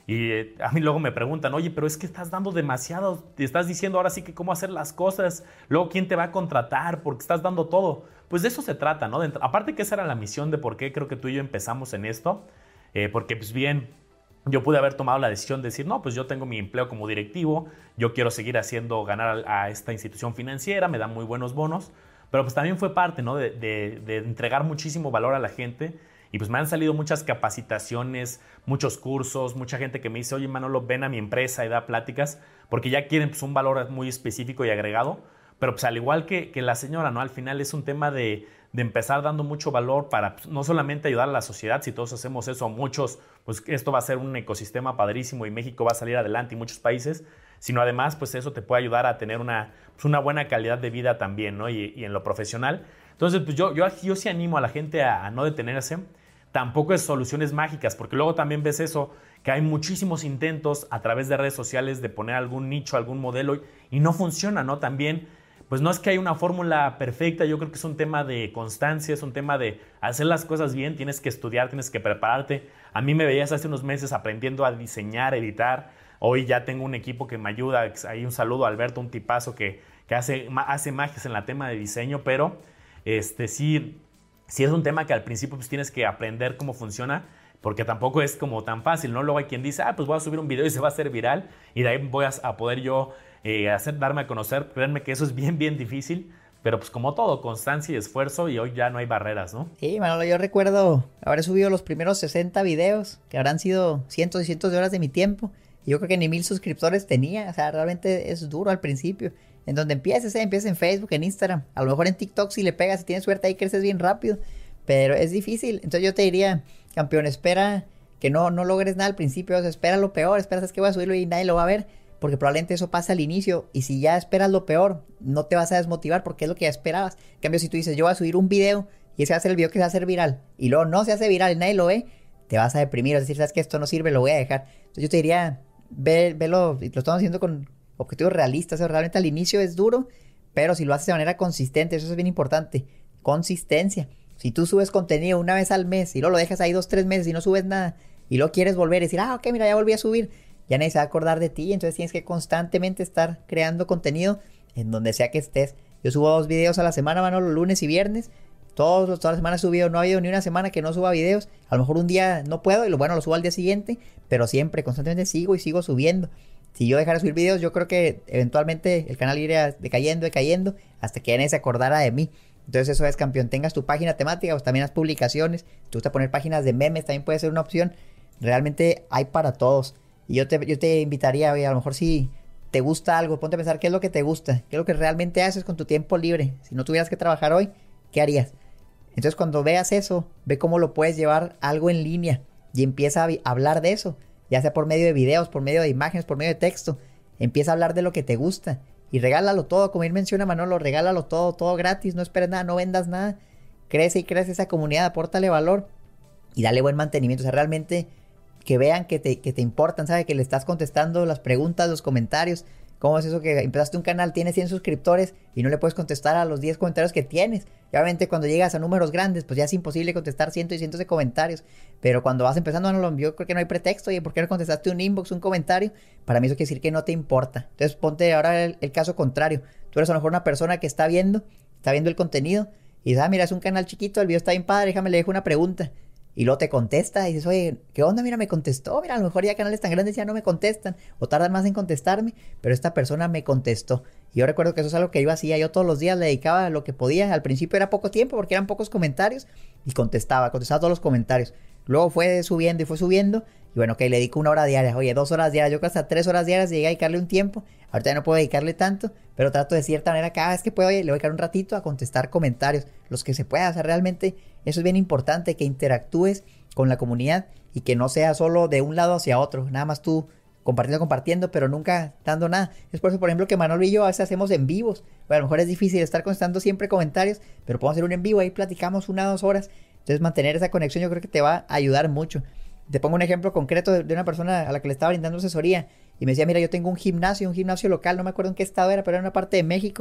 Y eh, a mí luego me preguntan, oye, pero es que estás dando demasiado, te estás diciendo ahora sí que cómo hacer las cosas, luego quién te va a contratar porque estás dando todo. Pues de eso se trata, ¿no? De, aparte que esa era la misión de por qué creo que tú y yo empezamos en esto, eh, porque pues bien, yo pude haber tomado la decisión de decir, no, pues yo tengo mi empleo como directivo, yo quiero seguir haciendo ganar a, a esta institución financiera, me dan muy buenos bonos, pero pues también fue parte, ¿no? De, de, de entregar muchísimo valor a la gente. Y pues me han salido muchas capacitaciones, muchos cursos, mucha gente que me dice, oye Manolo, ven a mi empresa y da pláticas, porque ya quieren pues, un valor muy específico y agregado. Pero pues al igual que, que la señora, ¿no? Al final es un tema de, de empezar dando mucho valor para pues, no solamente ayudar a la sociedad, si todos hacemos eso, muchos, pues esto va a ser un ecosistema padrísimo y México va a salir adelante y muchos países, sino además pues eso te puede ayudar a tener una, pues, una buena calidad de vida también, ¿no? Y, y en lo profesional. Entonces, pues yo, yo, yo sí animo a la gente a, a no detenerse. Tampoco es soluciones mágicas, porque luego también ves eso, que hay muchísimos intentos a través de redes sociales de poner algún nicho, algún modelo y no funciona, ¿no? También, pues no es que hay una fórmula perfecta, yo creo que es un tema de constancia, es un tema de hacer las cosas bien, tienes que estudiar, tienes que prepararte. A mí me veías hace unos meses aprendiendo a diseñar, editar, hoy ya tengo un equipo que me ayuda, ahí un saludo a Alberto, un tipazo que, que hace, hace magias en la tema de diseño, pero este sí... Sí es un tema que al principio pues tienes que aprender cómo funciona, porque tampoco es como tan fácil, ¿no? Luego hay quien dice, ah, pues voy a subir un video y se va a hacer viral, y de ahí voy a, a poder yo eh, hacer, darme a conocer. Créanme que eso es bien, bien difícil, pero pues como todo, constancia y esfuerzo, y hoy ya no hay barreras, ¿no? Sí, Manolo, yo recuerdo haber subido los primeros sesenta videos, que habrán sido cientos y cientos de horas de mi tiempo, y yo creo que ni mil suscriptores tenía, o sea, realmente es duro al principio. En donde empieces, ¿eh? Empiezas en Facebook, en Instagram. A lo mejor en TikTok si le pegas, si tienes suerte ahí creces bien rápido. Pero es difícil. Entonces yo te diría, campeón, espera que no, no logres nada al principio. O sea, espera lo peor. Esperas que voy a subirlo y nadie lo va a ver. Porque probablemente eso pasa al inicio. Y si ya esperas lo peor, no te vas a desmotivar porque es lo que ya esperabas. En cambio, si tú dices, yo voy a subir un video y ese va a ser el video que se va a hacer viral. Y luego no se hace viral y nadie lo ve, te vas a deprimir. Es decir, sabes que esto no sirve, lo voy a dejar. Entonces yo te diría, ve, velo, y lo estamos haciendo con objetivos realistas. O sea, realmente al inicio es duro, pero si lo haces de manera consistente, eso es bien importante. Consistencia. Si tú subes contenido una vez al mes y luego lo dejas ahí dos, tres meses y no subes nada, y luego quieres volver y decir, ah, ok, mira, ya volví a subir, ya nadie se va a acordar de ti. Entonces tienes que constantemente estar creando contenido en donde sea que estés. Yo subo dos videos a la semana, mano, los lunes y viernes. Todos, todas las semanas he subido, no ha habido ni una semana que no suba videos. A lo mejor un día no puedo y lo bueno lo subo al día siguiente, pero siempre, constantemente sigo y sigo subiendo. Si yo dejara de subir videos, yo creo que eventualmente el canal iría decayendo, decayendo, hasta que nadie se acordara de mí. Entonces eso es, campeón, tengas tu página temática, pues también las publicaciones. Si te gusta poner páginas de memes, también puede ser una opción. Realmente hay para todos. Y yo te, yo te invitaría, oye, a lo mejor si te gusta algo, ponte a pensar qué es lo que te gusta, qué es lo que realmente haces con tu tiempo libre. Si no tuvieras que trabajar hoy, ¿qué harías? Entonces cuando veas eso, ve cómo lo puedes llevar algo en línea y empieza a hablar de eso, ya sea por medio de videos, por medio de imágenes, por medio de texto. Empieza a hablar de lo que te gusta y regálalo todo, como él menciona Manolo, regálalo todo, todo gratis, no esperes nada, no vendas nada. Crece y crece esa comunidad, apórtale valor y dale buen mantenimiento. O sea, realmente que vean que te, que te importan, ¿sabes? Que le estás contestando las preguntas, los comentarios. ¿Cómo es eso que empezaste un canal, tienes cien suscriptores y no le puedes contestar a los diez comentarios que tienes? Y obviamente cuando llegas a números grandes, pues ya es imposible contestar cientos y cientos de comentarios. Pero cuando vas empezando, no, yo creo que no hay pretexto. ¿Y por qué no contestaste un inbox, un comentario? Para mí eso quiere decir que no te importa. Entonces ponte ahora el, el caso contrario. Tú eres a lo mejor una persona que está viendo, está viendo el contenido y dices, ah, mira, es un canal chiquito, el video está bien padre, déjame le dejo una pregunta. Y luego te contesta y dices, oye, ¿qué onda? Mira, me contestó. Mira, a lo mejor ya canales tan grandes ya no me contestan o tardan más en contestarme, pero esta persona me contestó. Y yo recuerdo que eso es algo que yo hacía. Yo todos los días le dedicaba lo que podía. Al principio era poco tiempo porque eran pocos comentarios y contestaba, contestaba todos los comentarios. Luego fue subiendo y fue subiendo. Y bueno, ok, le dedico una hora diaria. Oye, dos horas diarias. Yo creo que hasta tres horas diarias llegué a dedicarle un tiempo. Ahorita ya no puedo dedicarle tanto, pero trato de cierta manera cada vez que puedo, oye, le voy a dedicar un ratito a contestar comentarios. Los que se pueda. O sea, realmente eso es bien importante, que interactúes con la comunidad y que no sea solo de un lado hacia otro. Nada más tú compartiendo, compartiendo, pero nunca dando nada. Es por eso, por ejemplo, que Manolo y yo a veces hacemos en vivos. Bueno, a lo mejor es difícil estar contestando siempre comentarios, pero podemos hacer un en vivo, ahí platicamos una o dos horas. Entonces mantener esa conexión yo creo que te va a ayudar mucho. Te pongo un ejemplo concreto de, de una persona a la que le estaba brindando asesoría y me decía, mira, yo tengo un gimnasio, un gimnasio local, no me acuerdo en qué estado era, pero era una parte de México,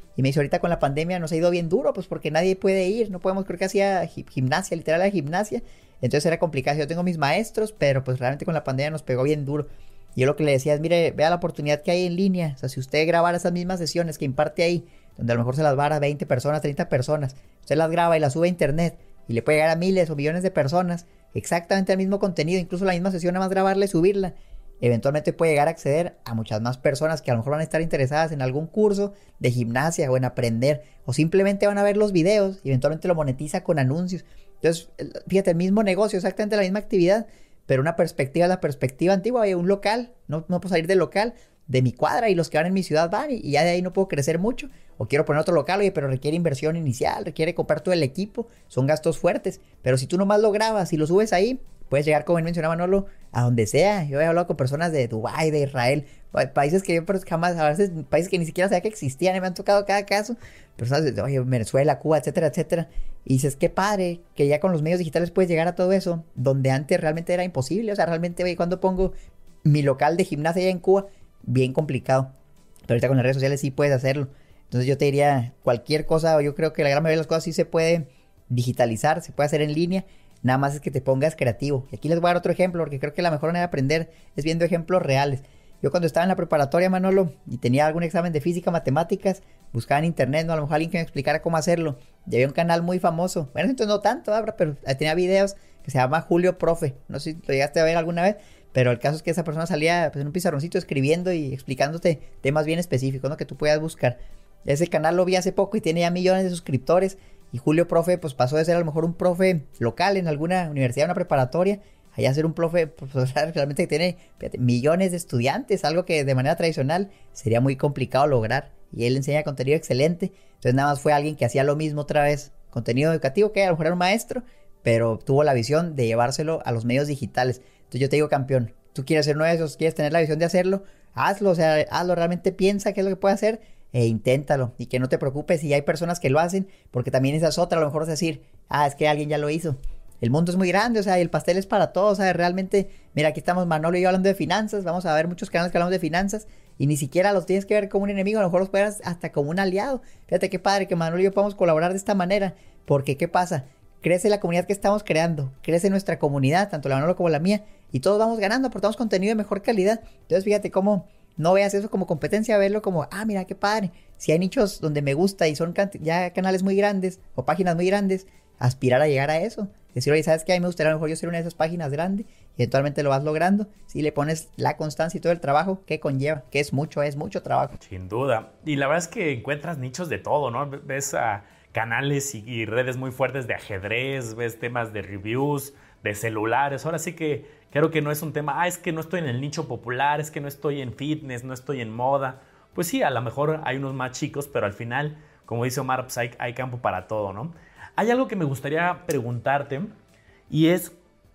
Y me dice, ahorita con la pandemia nos ha ido bien duro, pues porque nadie puede ir, no podemos, creo que hacía gimnasia, literal la gimnasia. Entonces era complicado. Yo tengo mis maestros, pero pues realmente con la pandemia nos pegó bien duro. Y yo lo que le decía es, mire, vea la oportunidad que hay en línea. O sea, si usted grabara esas mismas sesiones que imparte ahí, donde a lo mejor se las va a veinte personas, treinta personas, usted las graba y las sube a internet y le puede llegar a miles o millones de personas, exactamente el mismo contenido, incluso la misma sesión, nada más grabarla y subirla. Eventualmente puede llegar a acceder a muchas más personas que a lo mejor van a estar interesadas en algún curso de gimnasia o en aprender, o simplemente van a ver los videos y eventualmente lo monetiza con anuncios. Entonces, fíjate, el mismo negocio, exactamente la misma actividad, pero una perspectiva es la perspectiva antigua. Oye, un local, no, no puedo salir del local, de mi cuadra, y los que van en mi ciudad van, y, y ya de ahí no puedo crecer mucho. O quiero poner otro local, oye, pero requiere inversión inicial, requiere comprar todo el equipo, son gastos fuertes. Pero si tú nomás lo grabas y lo subes ahí, puedes llegar, como mencionaba Manolo, a donde sea. Yo he hablado con personas de Dubái, de Israel, países que yo jamás, a veces países que ni siquiera sabía que existían, y me han tocado cada caso. Personas de, oye, Venezuela, Cuba, etcétera, etcétera. Y dices, qué padre, que ya con los medios digitales puedes llegar a todo eso, donde antes realmente era imposible. O sea, realmente, oye, cuando pongo mi local de gimnasia allá en Cuba, bien complicado. Pero ahorita con las redes sociales sí puedes hacerlo. Entonces yo te diría, cualquier cosa, yo creo que la gran mayoría de las cosas sí se puede digitalizar, se puede hacer en línea. Nada más es que te pongas creativo. Y aquí les voy a dar otro ejemplo, porque creo que la mejor manera de aprender es viendo ejemplos reales. Yo cuando estaba en la preparatoria, Manolo, y tenía algún examen de física, matemáticas, buscaba en internet, ¿no? A lo mejor alguien que me explicara cómo hacerlo. Y había un canal muy famoso. Bueno, entonces no tanto, ¿verdad? Pero tenía videos que se llama Julio Profe. No sé si lo llegaste a ver alguna vez, pero el caso es que esa persona salía pues, en un pizarroncito escribiendo y explicándote temas bien específicos, ¿no? Que tú puedas buscar. Ese canal lo vi hace poco y tiene ya millones de suscriptores. Y Julio Profe pues pasó de ser a lo mejor un profe local en alguna universidad, una preparatoria, allá a ser un profe profesor realmente que tiene fíjate, millones de estudiantes, algo que de manera tradicional sería muy complicado lograr. Y él enseña contenido excelente. Entonces nada más fue alguien que hacía lo mismo otra vez, contenido educativo, que a lo mejor era un maestro, pero tuvo la visión de llevárselo a los medios digitales. Entonces yo te digo, campeón, tú quieres ser uno de esos, quieres tener la visión de hacerlo, hazlo, o sea, hazlo, realmente piensa qué es lo que puede hacer e inténtalo. Y que no te preocupes si hay personas que lo hacen, porque también esa es otra, a lo mejor es decir, ah, es que alguien ya lo hizo. El mundo es muy grande, o sea, y el pastel es para todos, o sea, realmente, mira, aquí estamos Manolo y yo hablando de finanzas, vamos a ver muchos canales que hablamos de finanzas, y ni siquiera los tienes que ver como un enemigo, a lo mejor los puedes ver hasta como un aliado. Fíjate qué padre que Manolo y yo podamos colaborar de esta manera, porque ¿qué pasa? Crece la comunidad que estamos creando, crece nuestra comunidad, tanto la Manolo como la mía, y todos vamos ganando, aportamos contenido de mejor calidad. Entonces fíjate cómo no veas eso como competencia, verlo como, ah, mira qué padre, si hay nichos donde me gusta y son can- ya canales muy grandes o páginas muy grandes, aspirar a llegar a eso. Decir, oye, ¿sabes qué? A mí me gustaría a lo mejor yo ser una de esas páginas grandes, y eventualmente lo vas logrando si le pones la constancia y todo el trabajo que conlleva, que es mucho, es mucho trabajo. Sin duda. Y la verdad es que encuentras nichos de todo, ¿no? Ves a canales y, y redes muy fuertes de ajedrez, ves temas de reviews, de celulares. Ahora sí que creo que no es un tema, ah, es que no estoy en el nicho popular, es que no estoy en fitness, no estoy en moda. Pues sí, a lo mejor hay unos más chicos, pero al final, como dice Omar, pues hay, hay campo para todo, ¿no? Hay algo que me gustaría preguntarte y es,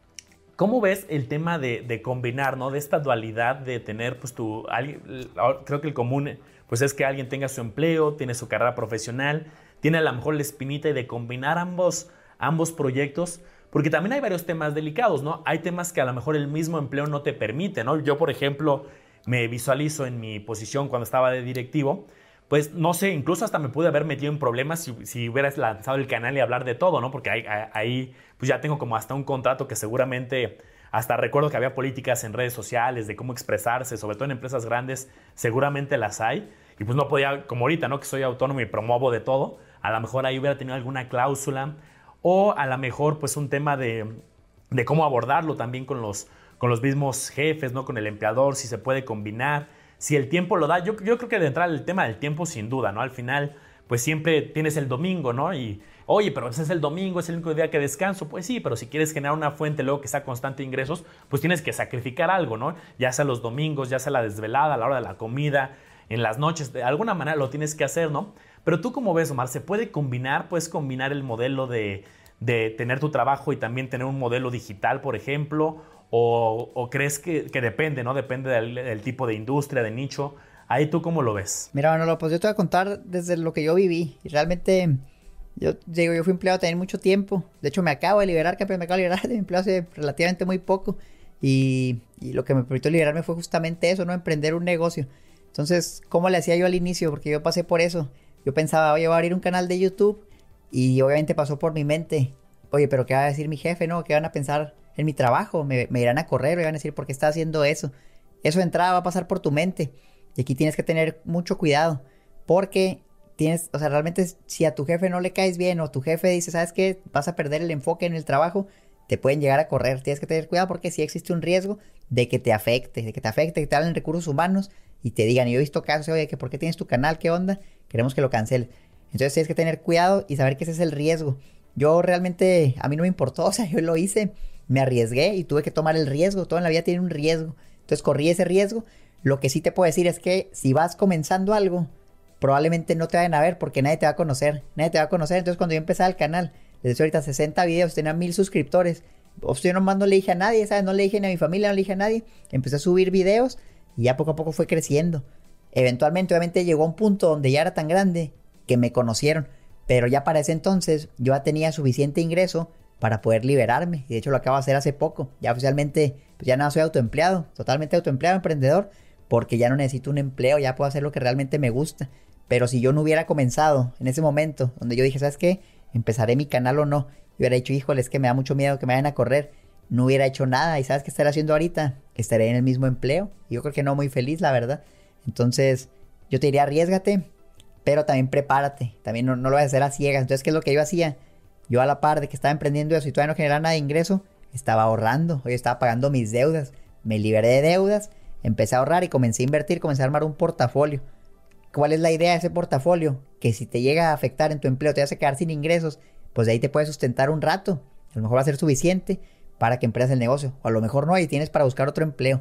¿cómo ves el tema de, de combinar, ¿no? De esta dualidad de tener, pues tu, alguien, creo que el común, pues es que alguien tenga su empleo, tiene su carrera profesional, tiene a lo mejor la espinita y de combinar ambos, ambos proyectos, porque también hay varios temas delicados, ¿no? Hay temas que a lo mejor el mismo empleo no te permite, ¿no? Yo, por ejemplo, me visualizo en mi posición cuando estaba de directivo, pues no sé, incluso hasta me pude haber metido en problemas si, si hubieras lanzado el canal y hablar de todo, ¿no? Porque ahí, ahí pues ya tengo como hasta un contrato que seguramente, hasta recuerdo que había políticas en redes sociales de cómo expresarse, sobre todo en empresas grandes, seguramente las hay. Y pues no podía, como ahorita, ¿no? Que soy autónomo y promuevo de todo, a lo mejor ahí hubiera tenido alguna cláusula o a lo mejor pues un tema de, de cómo abordarlo también con los, con los mismos jefes, ¿no? Con el empleador, si se puede combinar. Si el tiempo lo da, yo, yo creo que de entrada el tema del tiempo sin duda, ¿no? Al final, pues siempre tienes el domingo, ¿no? Y, oye, pero ese es el domingo, es el único día que descanso. Pues sí, pero si quieres generar una fuente luego que sea constante de ingresos, pues tienes que sacrificar algo, ¿no? Ya sea los domingos, ya sea la desvelada, a la hora de la comida, en las noches, de alguna manera lo tienes que hacer, ¿no? Pero tú, ¿cómo ves, Omar? ¿Se puede combinar? ¿Puedes combinar el modelo de, de tener tu trabajo y también tener un modelo digital, por ejemplo? ¿O, o crees que, que depende, ¿no? Depende del, del tipo de industria, de nicho. Ahí, ¿tú cómo lo ves? Mira, Manolo, pues yo te voy a contar desde lo que yo viví. Y realmente, yo digo, yo fui empleado también mucho tiempo. De hecho, me acabo de liberar, campeón, me acabo de liberar de mi empleo hace relativamente muy poco. Y, y lo que me permitió liberarme fue justamente eso, ¿no? Emprender un negocio. Entonces, ¿cómo le hacía yo al inicio? Porque yo pasé por eso. yo pensaba, oye, voy a abrir un canal de YouTube y obviamente pasó por mi mente, oye, pero ¿qué va a decir mi jefe, no? ¿Qué van a pensar en mi trabajo? Me, me irán a correr, me van a decir, ¿por qué está haciendo eso? Eso de entrada va a pasar por tu mente y aquí tienes que tener mucho cuidado porque tienes, o sea, realmente si a tu jefe no le caes bien o tu jefe dice, ¿sabes qué? Vas a perder el enfoque en el trabajo, te pueden llegar a correr. Tienes que tener cuidado porque sí existe un riesgo de que te afecte, de que te afecte, que te hablen recursos humanos y te digan, y yo he visto casos, oye, que ¿por qué tienes tu canal? ¿Qué onda? Queremos que lo canceles. Entonces tienes que tener cuidado y saber que ese es el riesgo. Yo realmente, a mí no me importó, o sea, yo lo hice, me arriesgué y tuve que tomar el riesgo. Todo en la vida tiene un riesgo. Entonces corrí ese riesgo. Lo que sí te puedo decir es que si vas comenzando algo, probablemente no te vayan a ver porque nadie te va a conocer. Nadie te va a conocer. Entonces cuando yo empezaba el canal, desde ahorita sesenta videos, tenía mil suscriptores. O sea, yo nomás no le dije a nadie, ¿sabes? No le dije ni a mi familia, no le dije a nadie. Empecé a subir videos y ya poco a poco fue creciendo. Eventualmente, obviamente, llegó a un punto donde ya era tan grande que me conocieron. Pero ya para ese entonces yo ya tenía suficiente ingreso para poder liberarme. Y de hecho lo acabo de hacer hace poco. Ya oficialmente, pues ya no soy autoempleado, totalmente autoempleado, emprendedor. Porque ya no necesito un empleo, ya puedo hacer lo que realmente me gusta. Pero si yo no hubiera comenzado en ese momento, donde yo dije, ¿sabes qué? Empezaré mi canal o no. Yo hubiera dicho, híjole, es que me da mucho miedo que me vayan a correr. No hubiera hecho nada. ¿Y sabes qué estaré haciendo ahorita? Estaré en el mismo empleo. Y yo creo que no muy feliz, la verdad. Entonces, yo te diría, arriésgate, pero también prepárate. También no, no lo vas a hacer a ciegas. Entonces, ¿qué es lo que yo hacía? Yo a la par de que estaba emprendiendo eso y todavía no generaba nada de ingreso, estaba ahorrando. Yo estaba pagando mis deudas. Me liberé de deudas, empecé a ahorrar y comencé a invertir, comencé a armar un portafolio. ¿Cuál es la idea de ese portafolio? Que si te llega a afectar en tu empleo, te vas a quedar sin ingresos, pues de ahí te puedes sustentar un rato. A lo mejor va a ser suficiente para que emprendas el negocio. O a lo mejor no, y tienes para buscar otro empleo.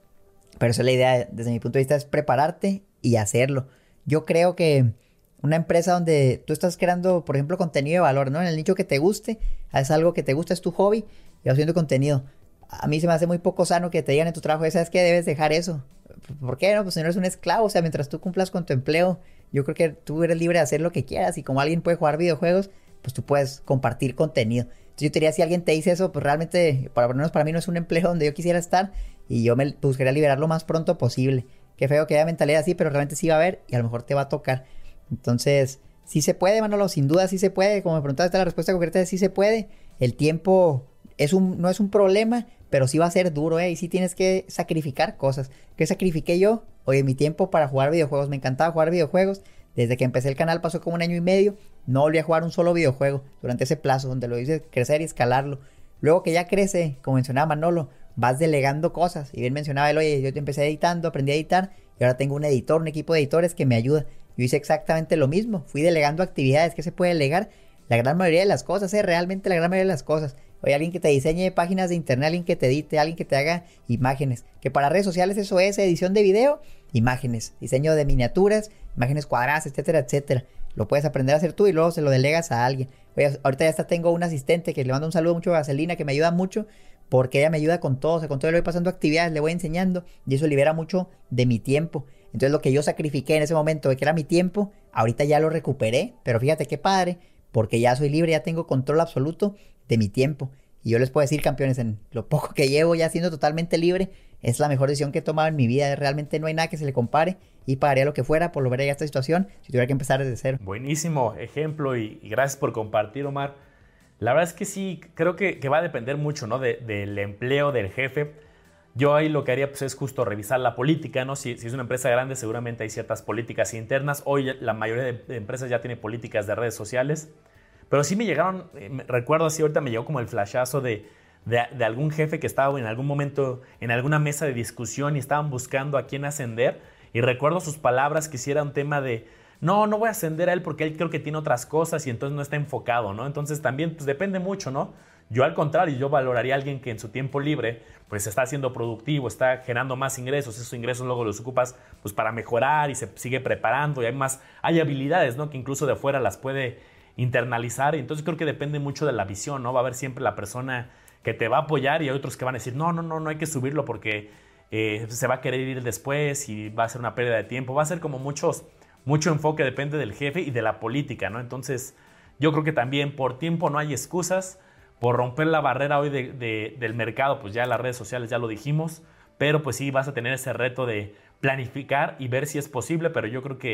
Pero esa es la idea, desde mi punto de vista, es prepararte y hacerlo. Yo creo que una empresa donde tú estás creando, por ejemplo, contenido de valor, ¿no? En el nicho que te guste, haces algo que te gusta, es tu hobby, y vas haciendo contenido. A mí se me hace muy poco sano que te digan en tu trabajo, ¿sabes qué? Debes dejar eso. ¿Por qué? No, pues si no eres un esclavo, o sea, mientras tú cumplas con tu empleo, yo creo que tú eres libre de hacer lo que quieras, y como alguien puede jugar videojuegos, pues tú puedes compartir contenido. Entonces yo te diría, si alguien te dice eso, pues realmente, para, menos para mí no es un empleo donde yo quisiera estar, y yo me buscaría liberar lo más pronto posible. Qué feo que haya mentalidad así, pero realmente sí va a haber, y a lo mejor te va a tocar. Entonces, sí se puede, Manolo, sin duda sí se puede. Como me preguntaste, la respuesta concreta es sí se puede. El tiempo es un, no es un problema, pero sí va a ser duro, ¿eh? Y sí tienes que sacrificar cosas. ¿Qué sacrifiqué yo? Oye, mi tiempo para jugar videojuegos. Me encantaba jugar videojuegos. Desde que empecé el canal pasó como un año y medio. No volví a jugar un solo videojuego durante ese plazo, donde lo hice crecer y escalarlo. Luego que ya crece, como mencionaba Manolo, vas delegando cosas. Y bien mencionaba él, oye, yo te empecé editando, aprendí a editar, y ahora tengo un editor, un equipo de editores que me ayuda. Yo hice exactamente lo mismo. Fui delegando actividades. ¿Qué se puede delegar? La gran mayoría de las cosas, ¿eh? Realmente la gran mayoría de las cosas. Oye, alguien que te diseñe páginas de internet, alguien que te edite, alguien que te haga imágenes. Que para redes sociales eso es edición de video, imágenes, diseño de miniaturas, imágenes cuadradas, etcétera, etcétera. Lo puedes aprender a hacer tú y luego se lo delegas a alguien. Oye, ahorita ya hasta tengo un asistente que le mando un saludo mucho a Vaselina, que me ayuda mucho, porque ella me ayuda con todo. O sea, con todo le voy pasando actividades, le voy enseñando, y eso libera mucho de mi tiempo. Entonces lo que yo sacrifiqué en ese momento, de que era mi tiempo, ahorita ya lo recuperé. Pero fíjate qué padre, porque ya soy libre, ya tengo control absoluto de mi tiempo. Y yo les puedo decir, campeones, en lo poco que llevo ya siendo totalmente libre, es la mejor decisión que he tomado en mi vida. Realmente no hay nada que se le compare, y pagaría lo que fuera por lograr esta situación si tuviera que empezar desde cero. Buenísimo ejemplo y, y gracias por compartir, Omar. La verdad es que sí, creo que, que va a depender mucho, ¿no? de, del empleo del jefe. Yo ahí lo que haría, pues, es justo revisar la política, ¿no? Si, si es una empresa grande, seguramente hay ciertas políticas internas. Hoy la mayoría de, de empresas ya tiene políticas de redes sociales. Pero sí me llegaron, eh, recuerdo así, ahorita me llegó como el flashazo de, de, de algún jefe que estaba en algún momento en alguna mesa de discusión y estaban buscando a quién ascender. Y recuerdo sus palabras, que sí era un tema de, no, no voy a ascender a él porque él creo que tiene otras cosas y entonces no está enfocado, ¿no? Entonces también, pues, depende mucho, ¿no? Yo al contrario, yo valoraría a alguien que en su tiempo libre pues está siendo productivo, está generando más ingresos. Esos ingresos luego los ocupas pues para mejorar y se sigue preparando, y hay más, hay habilidades, ¿no? Que incluso de afuera las puede internalizar. Y entonces creo que depende mucho de la visión, ¿no? Va a haber siempre la persona que te va a apoyar y hay otros que van a decir, no, no, no, no hay que subirlo porque eh, se va a querer ir después y va a ser una pérdida de tiempo. Va a ser como muchos, mucho enfoque, depende del jefe y de la política, ¿no? Entonces yo creo que también por tiempo no hay excusas. Por romper la barrera hoy de, de, del mercado, pues ya las redes sociales ya lo dijimos, pero pues sí vas a tener ese reto de planificar y ver si es posible, pero yo creo que,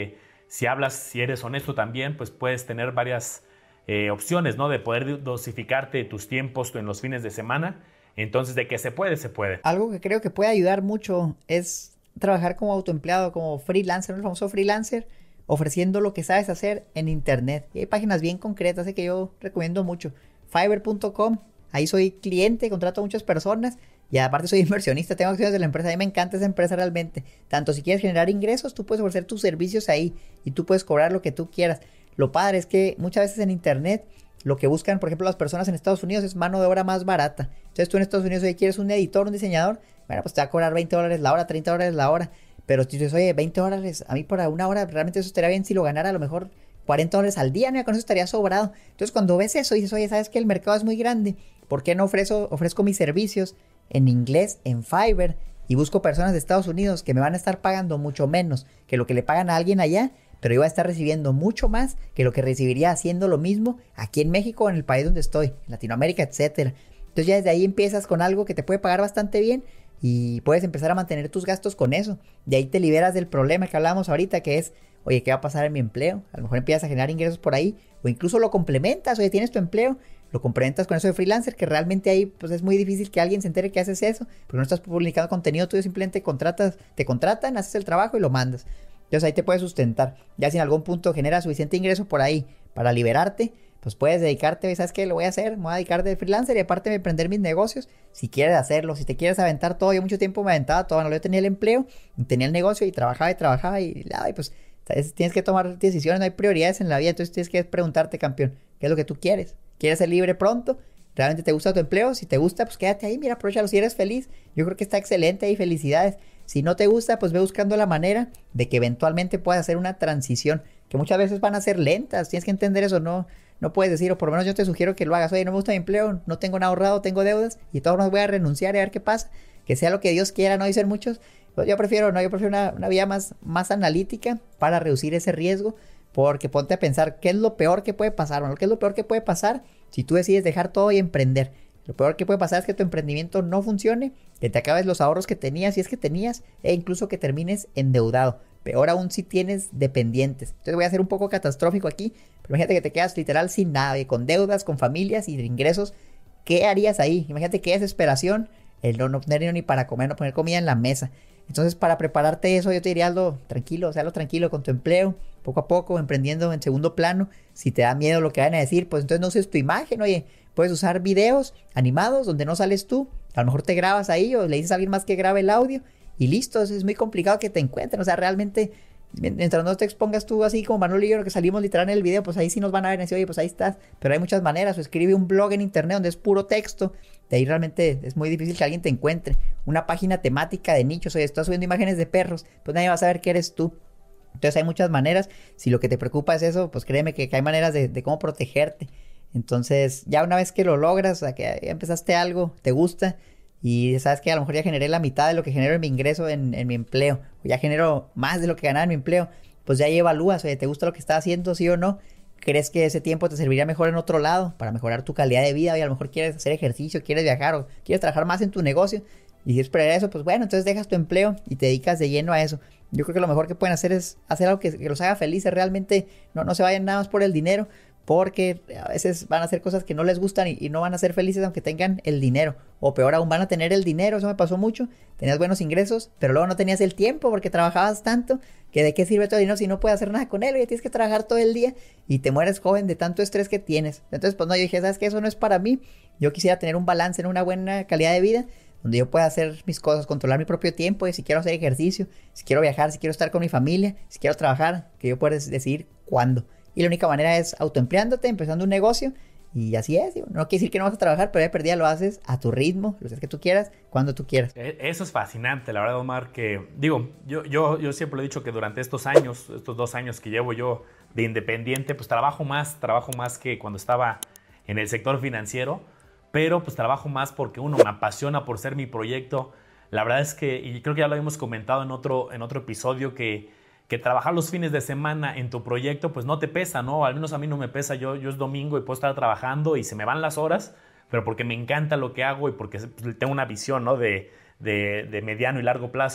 Si hablas, si eres honesto también, pues puedes tener varias eh, opciones, ¿no? De poder dosificarte tus tiempos en los fines de semana. Entonces, de que se puede, se puede. Algo que creo que puede ayudar mucho es trabajar como autoempleado, como freelancer, ¿no? El famoso freelancer, ofreciendo lo que sabes hacer en internet. Y hay páginas bien concretas que yo recomiendo mucho. Fiverr punto com, ahí soy cliente, contrato a muchas personas y aparte soy inversionista, tengo acciones de la empresa. A mí me encanta esa empresa realmente. Tanto si quieres generar ingresos, tú puedes ofrecer tus servicios ahí y tú puedes cobrar lo que tú quieras. Lo padre es que muchas veces en internet lo que buscan, por ejemplo, las personas en Estados Unidos es mano de obra más barata. Entonces tú en Estados Unidos hoy quieres un editor, un diseñador, bueno, pues te va a cobrar veinte dólares la hora, treinta dólares la hora. Pero si dices, oye, veinte dólares, a mí para una hora, realmente eso estaría bien si lo ganara a lo mejor cuarenta dólares al día, ¿no? Con eso estaría sobrado. Entonces cuando ves eso, dices, oye, ¿sabes que el mercado es muy grande? ¿Por qué no ofrezco, ofrezco mis servicios en inglés, en Fiverr, y busco personas de Estados Unidos que me van a estar pagando mucho menos que lo que le pagan a alguien allá, pero yo voy a estar recibiendo mucho más que lo que recibiría haciendo lo mismo aquí en México o en el país donde estoy, en Latinoamérica, etcétera? Entonces ya desde ahí empiezas con algo que te puede pagar bastante bien y puedes empezar a mantener tus gastos con eso. De ahí te liberas del problema que hablábamos ahorita, que es, oye, ¿qué va a pasar en mi empleo? A lo mejor empiezas a generar ingresos por ahí, o incluso lo complementas, oye, tienes tu empleo, lo complementas con eso de freelancer, que realmente ahí pues es muy difícil que alguien se entere que haces eso, porque no estás publicando contenido tuyo, simplemente contratas, te contratan, haces el trabajo y lo mandas. Entonces ahí te puedes sustentar. Ya si en algún punto generas suficiente ingreso por ahí para liberarte, pues puedes dedicarte, ¿sabes qué? Lo voy a hacer, me voy a dedicar de freelancer y aparte de emprender mis negocios, si quieres hacerlo, si te quieres aventar todo. Yo mucho tiempo me aventaba todo, no, yo tenía el empleo, tenía el negocio y trabajaba y trabajaba y, y pues tienes que tomar decisiones, no hay prioridades en la vida, entonces tienes que preguntarte, campeón, ¿qué es lo que tú quieres? ¿Quieres ser libre pronto? ¿Realmente te gusta tu empleo? Si te gusta, pues quédate ahí, mira, aprovechalo. Si eres feliz, yo creo que está excelente y felicidades. Si no te gusta, pues ve buscando la manera de que eventualmente puedas hacer una transición, que muchas veces van a ser lentas, tienes que entender eso, no, no puedes decir, o por lo menos yo te sugiero que lo hagas, oye, no me gusta mi empleo, no tengo nada ahorrado, tengo deudas, y todos nos voy a renunciar y a ver qué pasa, que sea lo que Dios quiera, no dicen muchos. Pues yo prefiero, no, yo prefiero una, una vía más, más analítica para reducir ese riesgo, porque ponte a pensar, ¿qué es lo peor que puede pasar? Bueno, ¿qué es lo peor que puede pasar si tú decides dejar todo y emprender? Lo peor que puede pasar es que tu emprendimiento no funcione, que te acabes los ahorros que tenías, si es que tenías, e incluso que termines endeudado. Peor aún si tienes dependientes. Entonces voy a ser un poco catastrófico aquí, pero imagínate que te quedas literal sin nada, y con deudas, con familias y de ingresos. ¿Qué harías ahí? Imagínate qué desesperación el no, no tener ni para comer, no poner comida en la mesa. Entonces, para prepararte eso, yo te diría algo tranquilo, o sea, algo tranquilo con tu empleo, poco a poco, emprendiendo en segundo plano. Si te da miedo lo que van a decir, pues entonces no uses tu imagen, oye, puedes usar videos animados donde no sales tú, a lo mejor te grabas ahí o le dices a alguien más que grabe el audio y listo. Es muy complicado que te encuentren, o sea, realmente, mientras no te expongas tú así como Manuel y yo, que salimos literal en el video, pues ahí sí nos van a ver y decir, oye, pues ahí estás, pero hay muchas maneras, o escribe un blog en internet donde es puro texto. De ahí realmente es muy difícil que alguien te encuentre. Una página temática de nichos, oye, estás subiendo imágenes de perros, pues nadie va a saber que eres tú. Entonces hay muchas maneras. Si lo que te preocupa es eso, pues créeme que, que hay maneras de, de cómo protegerte. Entonces ya una vez que lo logras, o sea, que ya empezaste algo, te gusta y sabes que a lo mejor ya generé la mitad de lo que genero en mi ingreso en, en mi empleo, o ya genero más de lo que ganaba en mi empleo, pues ya ahí evalúas, oye, ¿te gusta lo que estás haciendo, sí o no? ¿Crees que ese tiempo te serviría mejor en otro lado para mejorar tu calidad de vida? Y a lo mejor quieres hacer ejercicio, quieres viajar o quieres trabajar más en tu negocio. Y si es para eso, pues bueno, entonces dejas tu empleo y te dedicas de lleno a eso. Yo creo que lo mejor que pueden hacer es hacer algo que, que los haga felices. Realmente no, no se vayan nada más por el dinero, porque a veces van a hacer cosas que no les gustan y, y no van a ser felices aunque tengan el dinero. O peor aún, van a tener el dinero. Eso me pasó mucho. Tenías buenos ingresos, pero luego no tenías el tiempo porque trabajabas tanto que de qué sirve todo el dinero si no puedes hacer nada con él. Y tienes que trabajar todo el día y te mueres joven de tanto estrés que tienes. Entonces, pues no, yo dije, ¿sabes qué? Eso no es para mí. Yo quisiera tener un balance en una buena calidad de vida, donde yo pueda hacer mis cosas, controlar mi propio tiempo, y si quiero hacer ejercicio, si quiero viajar, si quiero estar con mi familia, si quiero trabajar, que yo pueda decidir cuándo. Y la única manera es autoempleándote, empezando un negocio, y así es. Digo, no quiere decir que no vas a trabajar, pero ya perdida lo haces a tu ritmo, lo que tú quieras, cuando tú quieras. Eso es fascinante, la verdad, Omar, que digo, yo, yo, yo siempre he dicho que durante estos años, estos dos años que llevo yo de independiente, pues trabajo más, trabajo más que cuando estaba en el sector financiero, pero pues trabajo más porque uno me apasiona por ser mi proyecto. La verdad es que, y creo que ya lo habíamos comentado en otro, en otro episodio, que, que trabajar los fines de semana en tu proyecto pues no te pesa, ¿no? Al menos a mí no me pesa. Yo, yo es domingo y puedo estar trabajando y se me van las horas, pero porque me encanta lo que hago y porque tengo una visión, ¿no? de, de, de mediano y largo plazo.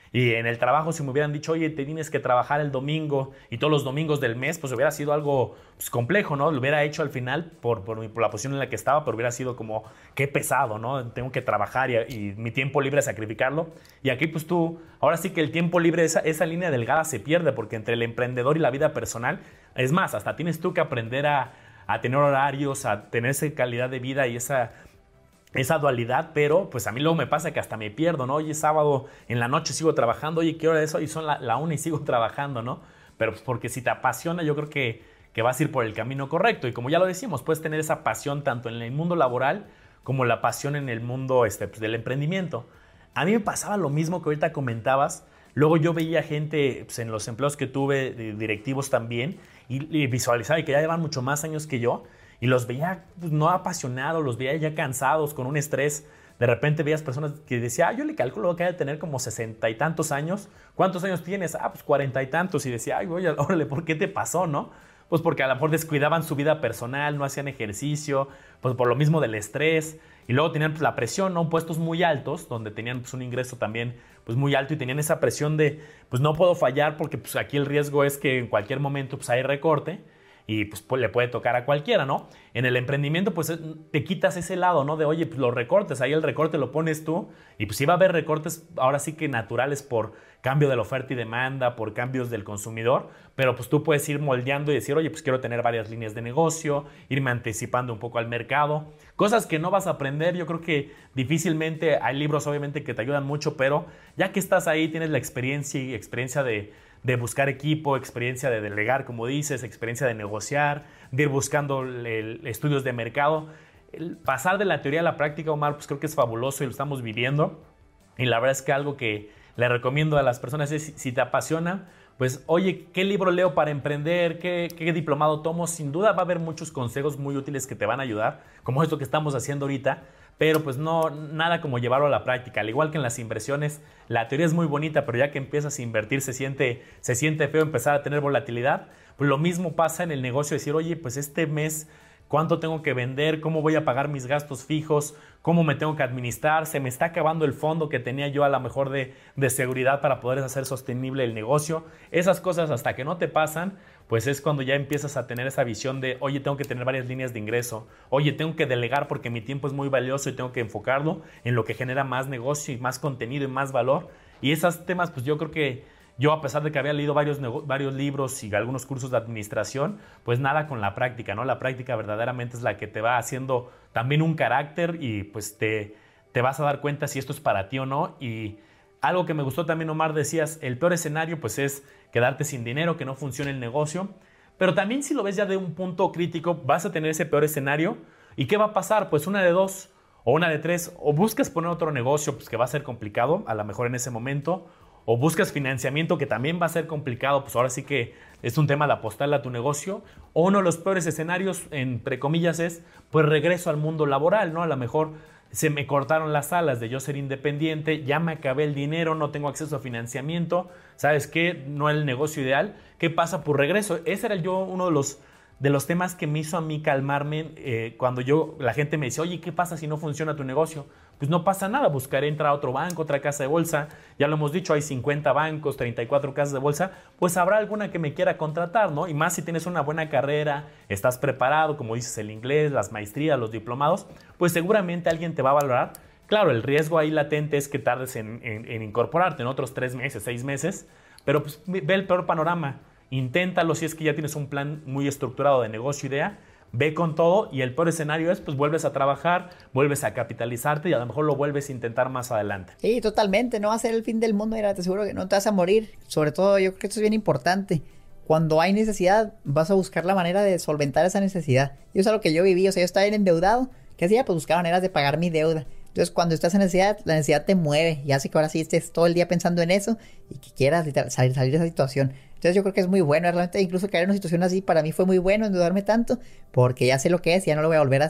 Y en el trabajo, si me hubieran dicho, oye, te tienes que trabajar el domingo y todos los domingos del mes, pues hubiera sido algo pues, complejo, ¿no? Lo hubiera hecho al final por, por, mi, por la posición en la que estaba, pero hubiera sido como, qué pesado, ¿no? Tengo que trabajar y, y mi tiempo libre sacrificarlo. Y aquí, pues tú, ahora sí que el tiempo libre, esa, esa línea delgada se pierde, porque entre el emprendedor y la vida personal, es más, hasta tienes tú que aprender a, a tener horarios, a tener esa calidad de vida y esa... esa dualidad, pero pues a mí luego me pasa que hasta me pierdo, ¿no? Oye, sábado en la noche sigo trabajando, oye, ¿qué hora es hoy? Son la, la una y sigo trabajando, ¿no? Pero pues porque si te apasiona, yo creo que, que vas a ir por el camino correcto. Y como ya lo decimos, puedes tener esa pasión tanto en el mundo laboral como la pasión en el mundo este, pues, del emprendimiento. A mí me pasaba lo mismo que ahorita comentabas. Luego yo veía gente pues, en los empleos que tuve, directivos también, y, y visualizaba y que ya llevan mucho más años que yo, y los veía pues, no apasionados, los veía ya cansados, con un estrés. De repente veías personas que decían, ah, yo le calculo que ha de tener como sesenta y tantos años. ¿Cuántos años tienes? Ah, pues cuarenta y tantos. Y decía, ay, oye, órale, ¿por qué te pasó, no? Pues porque a lo mejor descuidaban su vida personal, no hacían ejercicio, pues por lo mismo del estrés. Y luego tenían pues, la presión, ¿no? Puestos muy altos, donde tenían pues, un ingreso también pues, muy alto y tenían esa presión de, pues no puedo fallar porque pues, aquí el riesgo es que en cualquier momento pues, hay recorte. Y pues, pues le puede tocar a cualquiera, ¿no? En el emprendimiento pues te quitas ese lado, ¿no? De oye, pues los recortes, ahí el recorte lo pones tú y pues sí va a haber recortes ahora sí que naturales por cambio de la oferta y demanda, por cambios del consumidor, pero pues tú puedes ir moldeando y decir, oye, pues quiero tener varias líneas de negocio, irme anticipando un poco al mercado, cosas que no vas a aprender, yo creo que difícilmente, hay libros obviamente que te ayudan mucho, pero ya que estás ahí tienes la experiencia y experiencia de de buscar equipo, experiencia de delegar, como dices, experiencia de negociar, de ir buscando el, el, estudios de mercado. El pasar de la teoría a la práctica, Omar, pues creo que es fabuloso y lo estamos viviendo. Y la verdad es que algo que le recomiendo a las personas es, si te apasiona, pues, oye, ¿qué libro leo para emprender? ¿Qué, qué diplomado tomo? Sin duda va a haber muchos consejos muy útiles que te van a ayudar, como esto que estamos haciendo ahorita, pero pues no, nada como llevarlo a la práctica. Al igual que en las inversiones, la teoría es muy bonita, pero ya que empiezas a invertir se siente, se siente feo empezar a tener volatilidad. Pues lo mismo pasa en el negocio, decir, oye, pues este mes, ¿cuánto tengo que vender? ¿Cómo voy a pagar mis gastos fijos? ¿Cómo me tengo que administrar? Se me está acabando el fondo que tenía yo a lo mejor de, de seguridad para poder hacer sostenible el negocio. Esas cosas hasta que no te pasan, pues es cuando ya empiezas a tener esa visión de, oye, tengo que tener varias líneas de ingreso. Oye, tengo que delegar porque mi tiempo es muy valioso y tengo que enfocarlo en lo que genera más negocio y más contenido y más valor. Y esos temas, pues yo creo que yo, a pesar de que había leído varios, varios libros y algunos cursos de administración, pues nada con la práctica, ¿no? La práctica verdaderamente es la que te va haciendo también un carácter y pues te, te vas a dar cuenta si esto es para ti o no. Y algo que me gustó también, Omar, decías, el peor escenario pues es quedarte sin dinero, que no funcione el negocio. Pero también si lo ves ya de un punto crítico, vas a tener ese peor escenario. ¿Y qué va a pasar? Pues una de dos o una de tres. O buscas poner otro negocio pues que va a ser complicado, a lo mejor en ese momento. O buscas financiamiento, que también va a ser complicado, pues ahora sí que es un tema de apostarle a tu negocio. O uno de los peores escenarios, entre comillas, es pues regreso al mundo laboral, ¿no? A lo mejor se me cortaron las alas de yo ser independiente, ya me acabé el dinero, no tengo acceso a financiamiento, ¿sabes qué? No es el negocio ideal. ¿Qué pasa? Pues regreso. Ese era yo uno de los, de los temas que me hizo a mí calmarme eh, cuando yo, la gente me dice, oye, ¿qué pasa si no funciona tu negocio? Pues no pasa nada, buscaré entrar a otro banco, otra casa de bolsa. Ya lo hemos dicho, hay cincuenta bancos, treinta y cuatro casas de bolsa. Pues habrá alguna que me quiera contratar, ¿no? Y más si tienes una buena carrera, estás preparado, como dices, el inglés, las maestrías, los diplomados, pues seguramente alguien te va a valorar. Claro, el riesgo ahí latente es que tardes en, en, en incorporarte en otros tres meses, seis meses, pero pues ve el peor panorama. Inténtalo si es que ya tienes un plan muy estructurado de negocio, idea. Ve con todo y el peor escenario es pues vuelves a trabajar, vuelves a capitalizarte y a lo mejor lo vuelves a intentar más adelante. Sí, totalmente, no va a ser el fin del mundo, mira, te aseguro que no te vas a morir. Sobre todo yo creo que esto es bien importante. Cuando hay necesidad vas a buscar la manera de solventar esa necesidad. Y eso es lo que yo viví, o sea, yo estaba bien endeudado. ¿Qué hacía? Pues buscar maneras de pagar mi deuda. Entonces cuando estás en necesidad, la necesidad te mueve y hace que ahora sí estés todo el día pensando en eso y que quieras salir, salir de esa situación. Entonces yo creo que es muy bueno, realmente incluso caer en una situación así para mí fue muy bueno endeudarme tanto porque ya sé lo que es y ya no lo voy a volver a hacer.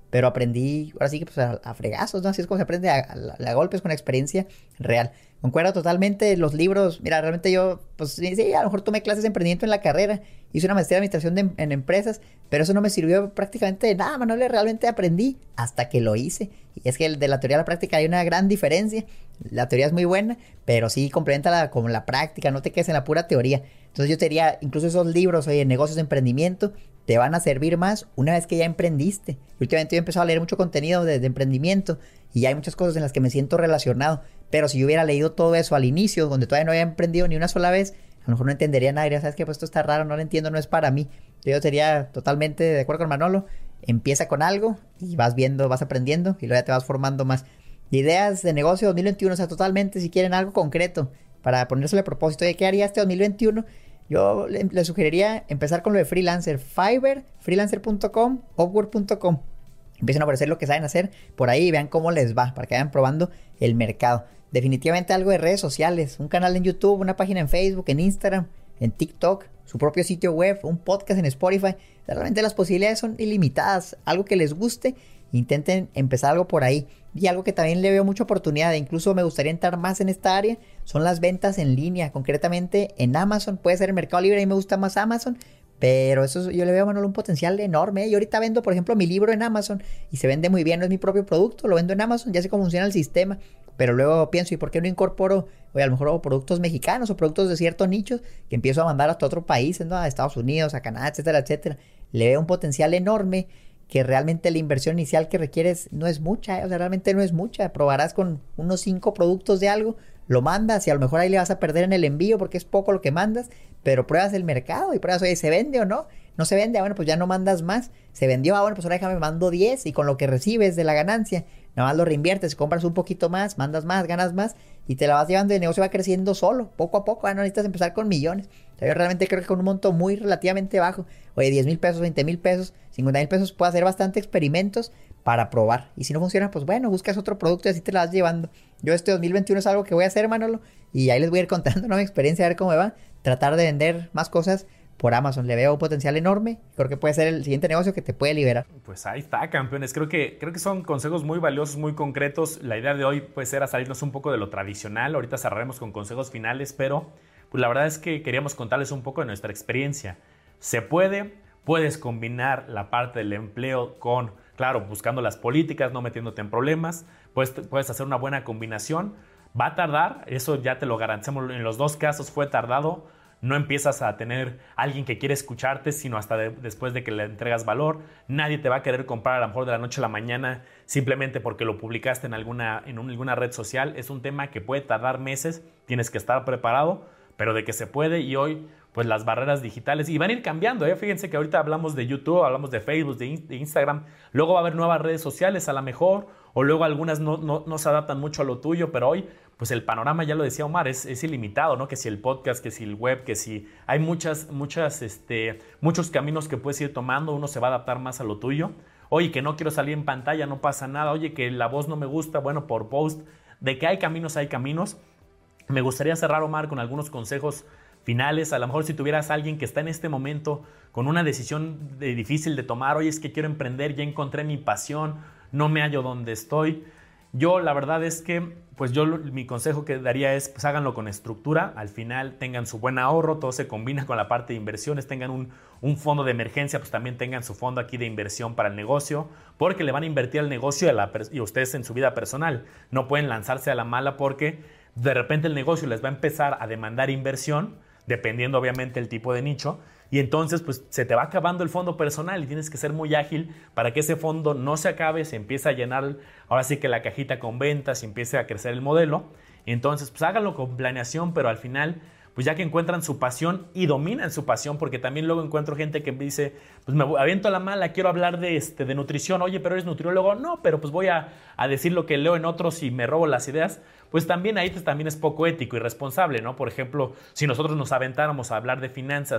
pero aprendí, ahora sí que pues a, a fregazos, ¿no? Así es como se aprende a, a, a golpes con experiencia real. Concuerdo totalmente, los libros, mira, realmente yo, pues sí, a lo mejor tomé clases de emprendimiento en la carrera, hice una maestría de administración de, en empresas, pero eso no me sirvió prácticamente de nada, Manuel, realmente aprendí hasta que lo hice. Y es que de la teoría a la práctica hay una gran diferencia, la teoría es muy buena, pero sí complementa la, como la práctica, no te quedes en la pura teoría. Entonces yo te diría, incluso esos libros, oye, negocios de emprendimiento, te van a servir más una vez que ya emprendiste. Y últimamente yo he empezado a leer mucho contenido de, de emprendimiento y hay muchas cosas en las que me siento relacionado. Pero si yo hubiera leído todo eso al inicio, donde todavía no había emprendido ni una sola vez, a lo mejor no entendería nada. Diría, ¿sabes qué? Pues esto está raro, no lo entiendo, no es para mí. Yo sería totalmente de acuerdo con Manolo. Empieza con algo y vas viendo, vas aprendiendo y luego ya te vas formando más. Ideas de negocio dos mil veintiuno, o sea, totalmente, si quieren algo concreto para ponérselo a propósito. Oye, ¿qué haría este dos mil veintiuno? Yo le, le sugeriría empezar con lo de freelancer. Fiverr, freelancer punto com, upwork punto com. Empiecen a ofrecer lo que saben hacer por ahí y vean cómo les va, para que vayan probando el mercado. Definitivamente algo de redes sociales, un canal en YouTube, una página en Facebook, en Instagram, en TikTok, su propio sitio web, un podcast en Spotify. Realmente las posibilidades son ilimitadas. Algo que les guste, intenten empezar algo por ahí. Y algo que también le veo mucha oportunidad, e incluso me gustaría entrar más en esta área, son las ventas en línea, concretamente en Amazon. Puede ser el Mercado Libre, a mí me gusta más Amazon, pero eso yo le veo a Manolo un potencial enorme, ¿eh? Yo ahorita vendo, por ejemplo, mi libro en Amazon y se vende muy bien, no es mi propio producto, lo vendo en Amazon, ya sé cómo funciona el sistema, pero luego pienso, ¿y por qué no incorporo, oye, a lo mejor productos mexicanos o productos de ciertos nichos que empiezo a mandar hasta otros países, ¿no? A Estados Unidos, a Canadá, etcétera, etcétera? Le veo un potencial enorme, que realmente la inversión inicial que requieres no es mucha, ¿eh? O sea, realmente no es mucha. Probarás con unos cinco productos de algo, lo mandas y a lo mejor ahí le vas a perder en el envío porque es poco lo que mandas, pero pruebas el mercado y pruebas, oye, ¿se vende o no? No se vende, ah, bueno, pues ya no mandas más. Se vendió, ah, bueno, pues ahora déjame, mando diez y con lo que recibes de la ganancia, nada más lo reinviertes, compras un poquito más, mandas más, ganas más y te la vas llevando y el negocio va creciendo solo, poco a poco. Ah, no necesitas empezar con millones. O sea, yo realmente creo que con un monto muy relativamente bajo, oye, diez mil pesos, veinte mil pesos, cincuenta mil pesos, puedes hacer bastante experimentos para probar. Y si no funciona, pues bueno, buscas otro producto y así te la vas llevando. Yo este dos mil veintiuno es algo que voy a hacer, Manolo, y ahí les voy a ir contando, ¿no? Mi experiencia, a ver cómo me va. Tratar de vender más cosas por Amazon. Le veo un potencial enorme. Creo que puede ser el siguiente negocio que te puede liberar. Pues ahí está, campeones. Creo que, creo que son consejos muy valiosos, muy concretos. La idea de hoy puede ser a salirnos un poco de lo tradicional. Ahorita cerraremos con consejos finales, pero pues la verdad es que queríamos contarles un poco de nuestra experiencia. Se puede, puedes combinar la parte del empleo con, claro, buscando las políticas, no metiéndote en problemas. Puedes, puedes hacer una buena combinación. Va a tardar, eso ya te lo garantizamos. En los dos casos fue tardado. No empiezas a tener alguien que quiere escucharte, sino hasta de, después de que le entregas valor. Nadie te va a querer comprar a lo mejor de la noche a la mañana simplemente porque lo publicaste en alguna, en un, alguna red social. Es un tema que puede tardar meses, tienes que estar preparado, pero de que se puede. Y hoy, pues las barreras digitales, y van a ir cambiando, ¿eh? Fíjense que ahorita hablamos de YouTube, hablamos de Facebook, de, de Instagram. Luego va a haber nuevas redes sociales a lo mejor, o luego algunas no, no, no se adaptan mucho a lo tuyo, pero hoy pues el panorama, ya lo decía Omar, es, es ilimitado, ¿no? Que si el podcast, que si el web, que si hay muchas, muchas, este, muchos caminos que puedes ir tomando, uno se va a adaptar más a lo tuyo. Oye, que no quiero salir en pantalla, no pasa nada. Oye, que la voz no me gusta, bueno, por post. De que hay caminos, hay caminos. Me gustaría cerrar, Omar, con algunos consejos finales. A lo mejor si tuvieras a alguien que está en este momento con una decisión de, difícil de tomar, oye, es que quiero emprender, ya encontré mi pasión, no me hallo donde estoy. Yo la verdad es que, pues yo mi consejo que daría es, pues háganlo con estructura, al final tengan su buen ahorro, todo se combina con la parte de inversiones, tengan un, un fondo de emergencia, pues también tengan su fondo aquí de inversión para el negocio, porque le van a invertir al negocio y a, la, y a ustedes en su vida personal. No pueden lanzarse a la mala porque de repente el negocio les va a empezar a demandar inversión, dependiendo obviamente el tipo de nicho, y entonces pues se te va acabando el fondo personal y tienes que ser muy ágil para que ese fondo no se acabe, se empiece a llenar, ahora sí que la cajita con ventas y empiece a crecer el modelo. Entonces pues háganlo con planeación, pero al final pues ya que encuentran su pasión y dominan su pasión, porque también luego encuentro gente que me dice, pues me aviento a la mala, quiero hablar de, este, de nutrición, oye, pero eres nutriólogo, no, pero pues voy a, a decir lo que leo en otros y me robo las ideas. Pues también ahí pues, también es poco ético y responsable, ¿no? Por ejemplo, si nosotros nos aventáramos a hablar de finanzas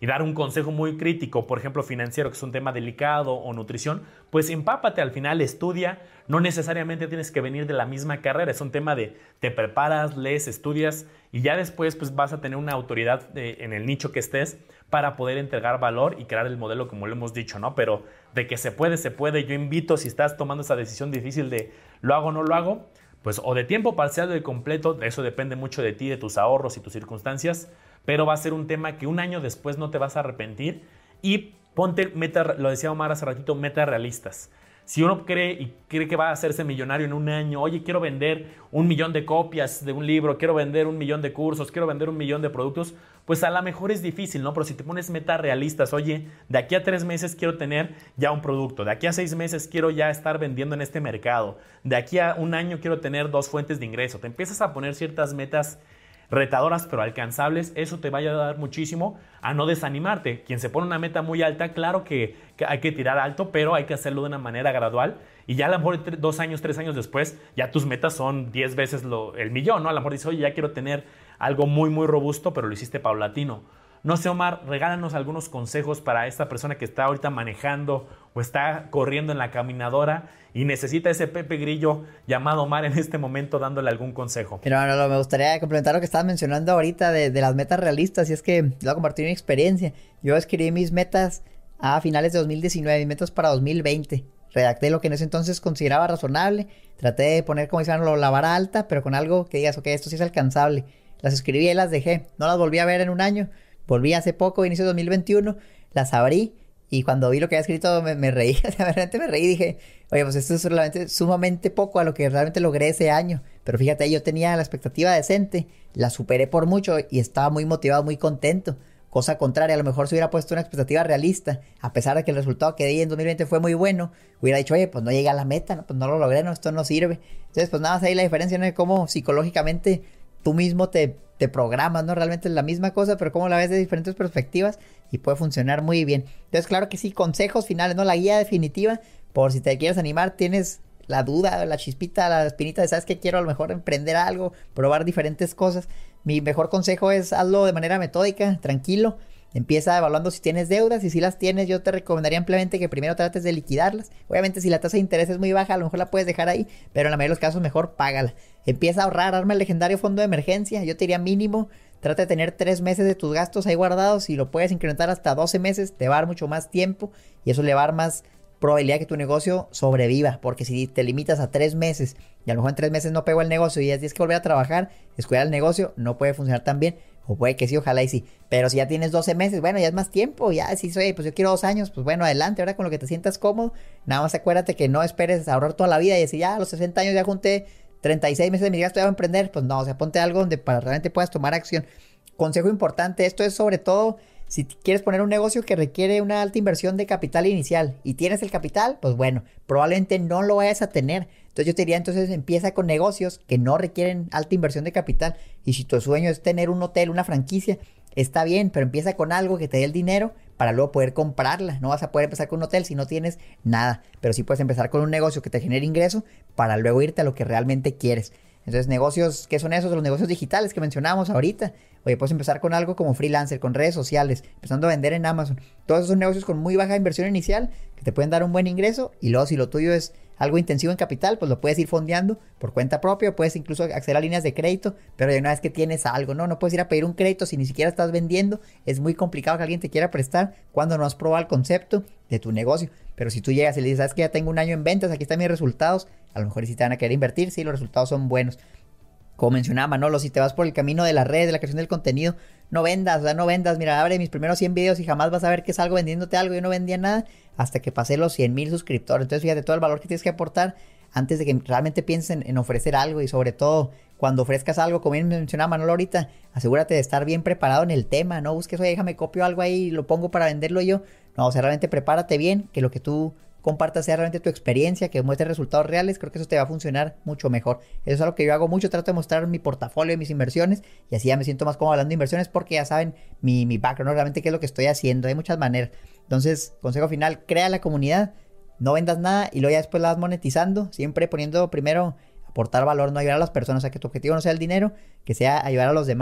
y dar un consejo muy crítico, por ejemplo, financiero, que es un tema delicado, o nutrición, pues empápate al final, estudia. No necesariamente tienes que venir de la misma carrera, es un tema de te preparas, lees, estudias y ya después pues vas a tener una autoridad de, en el nicho que estés para poder entregar valor y crear el modelo como lo hemos dicho, ¿no? Pero de que se puede, se puede. Yo invito, si estás tomando esa decisión difícil de lo hago o no lo hago, pues o de tiempo parcial o de completo, eso depende mucho de ti, de tus ahorros y tus circunstancias, pero va a ser un tema que un año después no te vas a arrepentir. Y ponte meta, lo decía Omar hace ratito, metas realistas. Si uno cree y cree que va a hacerse millonario en un año, oye, quiero vender un millón de copias de un libro, quiero vender un millón de cursos, quiero vender un millón de productos, pues a lo mejor es difícil, ¿no? Pero si te pones metas realistas, oye, de aquí a tres meses quiero tener ya un producto, de aquí a seis meses quiero ya estar vendiendo en este mercado, de aquí a un año quiero tener dos fuentes de ingreso, te empiezas a poner ciertas metas retadoras pero alcanzables, eso te va a ayudar muchísimo a no desanimarte. Quien se pone una meta muy alta, claro que, que hay que tirar alto, pero hay que hacerlo de una manera gradual y ya a lo mejor tre- dos años, tres años después, ya tus metas son diez veces lo, el millón, ¿no? A lo mejor dices, oye, ya quiero tener algo muy, muy robusto, pero lo hiciste paulatino. No sé, Omar, regálanos algunos consejos para esta persona que está ahorita manejando o está corriendo en la caminadora y necesita ese Pepe Grillo llamado Omar en este momento dándole algún consejo. Pero no, no, me gustaría complementar lo que estabas mencionando ahorita de, de las metas realistas, y es que voy a compartir mi experiencia. Yo escribí mis metas a finales de dos mil diecinueve, mis metas para dos mil veinte. Redacté lo que en ese entonces consideraba razonable, traté de poner, como dicen, la vara alta, pero con algo que digas, ok, esto sí es alcanzable. Las escribí y las dejé, no las volví a ver en un año. Volví hace poco, inicio de dos mil veintiuno, las abrí y cuando vi lo que había escrito me, me reí, o sea, realmente me reí y dije, oye, pues esto es realmente sumamente poco a lo que realmente logré ese año. Pero fíjate, yo tenía la expectativa decente, la superé por mucho y estaba muy motivado, muy contento. Cosa contraria, a lo mejor si hubiera puesto una expectativa realista, a pesar de que el resultado que di en dos mil veinte fue muy bueno, hubiera dicho, oye, pues no llegué a la meta, no, pues no lo logré, no, esto no sirve. Entonces, pues nada más ahí la diferencia, ¿no? De cómo psicológicamente tú mismo te, te programas, ¿no? Realmente es la misma cosa, pero cómo la ves de diferentes perspectivas y puede funcionar muy bien. Entonces, claro que sí, consejos finales, ¿no? La guía definitiva, por si te quieres animar, tienes la duda, la chispita, la espinita de, ¿sabes qué? Quiero a lo mejor emprender algo, probar diferentes cosas. Mi mejor consejo es hazlo de manera metódica, tranquilo. Empieza evaluando si tienes deudas y si las tienes, yo te recomendaría ampliamente que primero trates de liquidarlas. Obviamente si la tasa de interés es muy baja, a lo mejor la puedes dejar ahí, pero en la mayoría de los casos mejor págala. Empieza a ahorrar, arma el legendario fondo de emergencia. Yo te diría mínimo, trata de tener tres meses de tus gastos ahí guardados. Si lo puedes incrementar hasta doce meses, te va a dar mucho más tiempo y eso le va a dar más probabilidad que tu negocio sobreviva, porque si te limitas a tres meses y a lo mejor en tres meses no pegó el negocio y ya tienes que volver a trabajar, descuidar el negocio, no puede funcionar tan bien. O puede que sí, ojalá y sí. Pero si ya tienes doce meses, bueno, ya es más tiempo. Ya si soy, pues yo quiero dos años, pues bueno, adelante, ahora con lo que te sientas cómodo. Nada más acuérdate que no esperes a ahorrar toda la vida y decir, ya a los sesenta años ya junté treinta y seis meses de mi gasto, ya voy a emprender. Pues no, o sea, ponte algo donde para realmente puedas tomar acción. Consejo importante, esto es sobre todo si quieres poner un negocio que requiere una alta inversión de capital inicial y tienes el capital, pues bueno, probablemente no lo vayas a tener. Entonces yo te diría, entonces empieza con negocios que no requieren alta inversión de capital. Y si tu sueño es tener un hotel, una franquicia, está bien, pero empieza con algo que te dé el dinero para luego poder comprarla. No vas a poder empezar con un hotel si no tienes nada, pero sí puedes empezar con un negocio que te genere ingreso para luego irte a lo que realmente quieres. Entonces, negocios, ¿qué son esos? Los negocios digitales que mencionábamos ahorita. Oye, puedes empezar con algo como freelancer, con redes sociales, empezando a vender en Amazon. Todos esos son negocios con muy baja inversión inicial que te pueden dar un buen ingreso. Y luego, si lo tuyo es algo intensivo en capital, pues lo puedes ir fondeando por cuenta propia. Puedes incluso acceder a líneas de crédito. Pero ya una vez que tienes algo, ¿no? No puedes ir a pedir un crédito si ni siquiera estás vendiendo. Es muy complicado que alguien te quiera prestar cuando no has probado el concepto de tu negocio. Pero si tú llegas y le dices, ¿sabes que ya tengo un año en ventas? Aquí están mis resultados. A lo mejor sí te van a querer invertir, sí, los resultados son buenos. Como mencionaba Manolo, si te vas por el camino de la red, de la creación del contenido, no vendas, o sea, no vendas. Mira, abre mis primeros cien videos y jamás vas a ver que salgo vendiéndote algo. Yo no vendía nada hasta que pasé los cien mil suscriptores. Entonces, fíjate todo el valor que tienes que aportar antes de que realmente pienses en, en ofrecer algo. Y sobre todo, cuando ofrezcas algo, como bien mencionaba Manolo ahorita, asegúrate de estar bien preparado en el tema. No busques, oye, déjame copio algo ahí y lo pongo para venderlo yo. No, o sea, realmente prepárate bien, que lo que tú compartas sea realmente tu experiencia, que muestre resultados reales. Creo que eso te va a funcionar mucho mejor. Eso es algo que yo hago mucho, trato de mostrar mi portafolio y mis inversiones, y así ya me siento más cómodo hablando de inversiones porque ya saben mi, mi background, ¿no? Realmente qué es lo que estoy haciendo. Hay muchas maneras. Entonces, consejo final, crea la comunidad, no vendas nada y luego ya después la vas monetizando, siempre poniendo primero aportar valor, no ayudar a las personas, o sea, que tu objetivo no sea el dinero, que sea ayudar a los demás.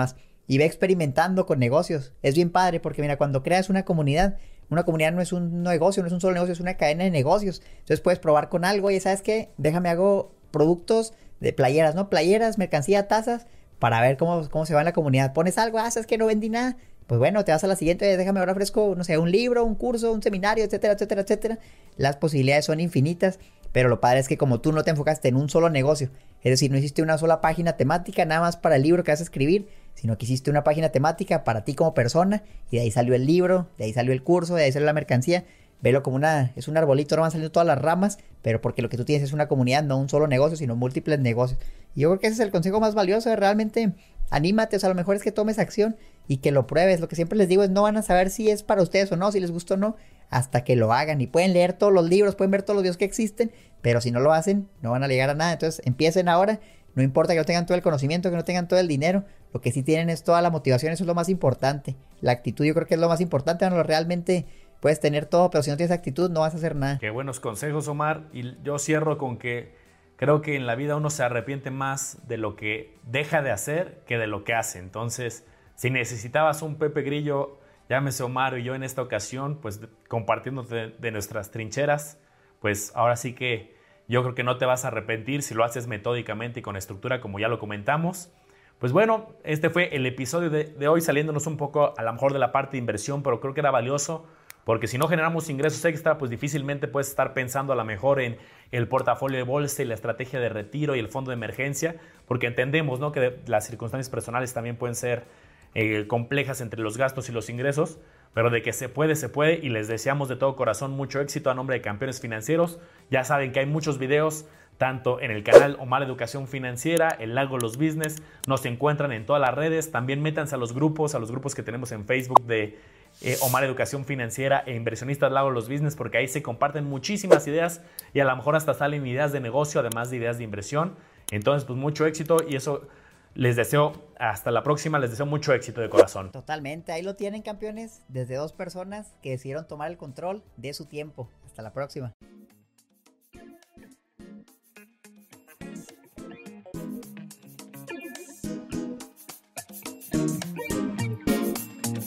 y ve experimentando con negocios. Es bien padre porque mira, cuando creas una comunidad, una comunidad no es un negocio, no es un solo negocio, es una cadena de negocios. Entonces puedes probar con algo y ¿sabes qué? Déjame hago productos de playeras, ¿no? Playeras, mercancía, tazas, para ver cómo, cómo se va en la comunidad. Pones algo, ah, ¿sabes que no vendí nada? Pues bueno, te vas a la siguiente, déjame ahora ofrezco, no sé, un libro, un curso, un seminario, etcétera, etcétera, etcétera. Las posibilidades son infinitas, pero lo padre es que como tú no te enfocaste en un solo negocio, es decir, no hiciste una sola página temática nada más para el libro que vas a escribir, sino que hiciste una página temática para ti como persona, y de ahí salió el libro, de ahí salió el curso, de ahí salió la mercancía. Velo como una, es un arbolito, no van saliendo todas las ramas, pero porque lo que tú tienes es una comunidad, no un solo negocio, sino múltiples negocios. Y yo creo que ese es el consejo más valioso, realmente anímate, o sea, a lo mejor es que tomes acción y que lo pruebes. Lo que siempre les digo es no van a saber si es para ustedes o no, si les gusta o no, hasta que lo hagan. Y pueden leer todos los libros, pueden ver todos los videos que existen, pero si no lo hacen, no van a llegar a nada. Entonces empiecen ahora, no importa que no tengan todo el conocimiento, que no tengan todo el dinero, lo que sí tienen es toda la motivación, eso es lo más importante. La actitud yo creo que es lo más importante, bueno, realmente puedes tener todo, pero si no tienes actitud no vas a hacer nada. Qué buenos consejos, Omar. Y yo cierro con que creo que en la vida uno se arrepiente más de lo que deja de hacer que de lo que hace. Entonces, si necesitabas un Pepe Grillo, llámese Omar y yo en esta ocasión, pues compartiéndote de, de nuestras trincheras, pues ahora sí que yo creo que no te vas a arrepentir si lo haces metódicamente y con estructura, como ya lo comentamos. Pues bueno, este fue el episodio de, de hoy, saliéndonos un poco a lo mejor de la parte de inversión, pero creo que era valioso. Porque si no generamos ingresos extra, pues difícilmente puedes estar pensando a lo mejor en el portafolio de bolsa y la estrategia de retiro y el fondo de emergencia, porque entendemos, ¿no?, que las circunstancias personales también pueden ser eh, complejas entre los gastos y los ingresos, pero de que se puede, se puede, y les deseamos de todo corazón mucho éxito a nombre de Campeones Financieros. Ya saben que hay muchos videos, tanto en el canal Omar Educación Financiera, el Lago Los Business, nos encuentran en todas las redes. También métanse a los grupos, a los grupos que tenemos en Facebook de eh, Omar Educación Financiera e Inversionistas Lago Los Business, porque ahí se comparten muchísimas ideas y a lo mejor hasta salen ideas de negocio, además de ideas de inversión. Entonces, pues mucho éxito, y eso les deseo, hasta la próxima, les deseo mucho éxito de corazón. Totalmente, ahí lo tienen, campeones, desde dos personas que decidieron tomar el control de su tiempo. Hasta la próxima.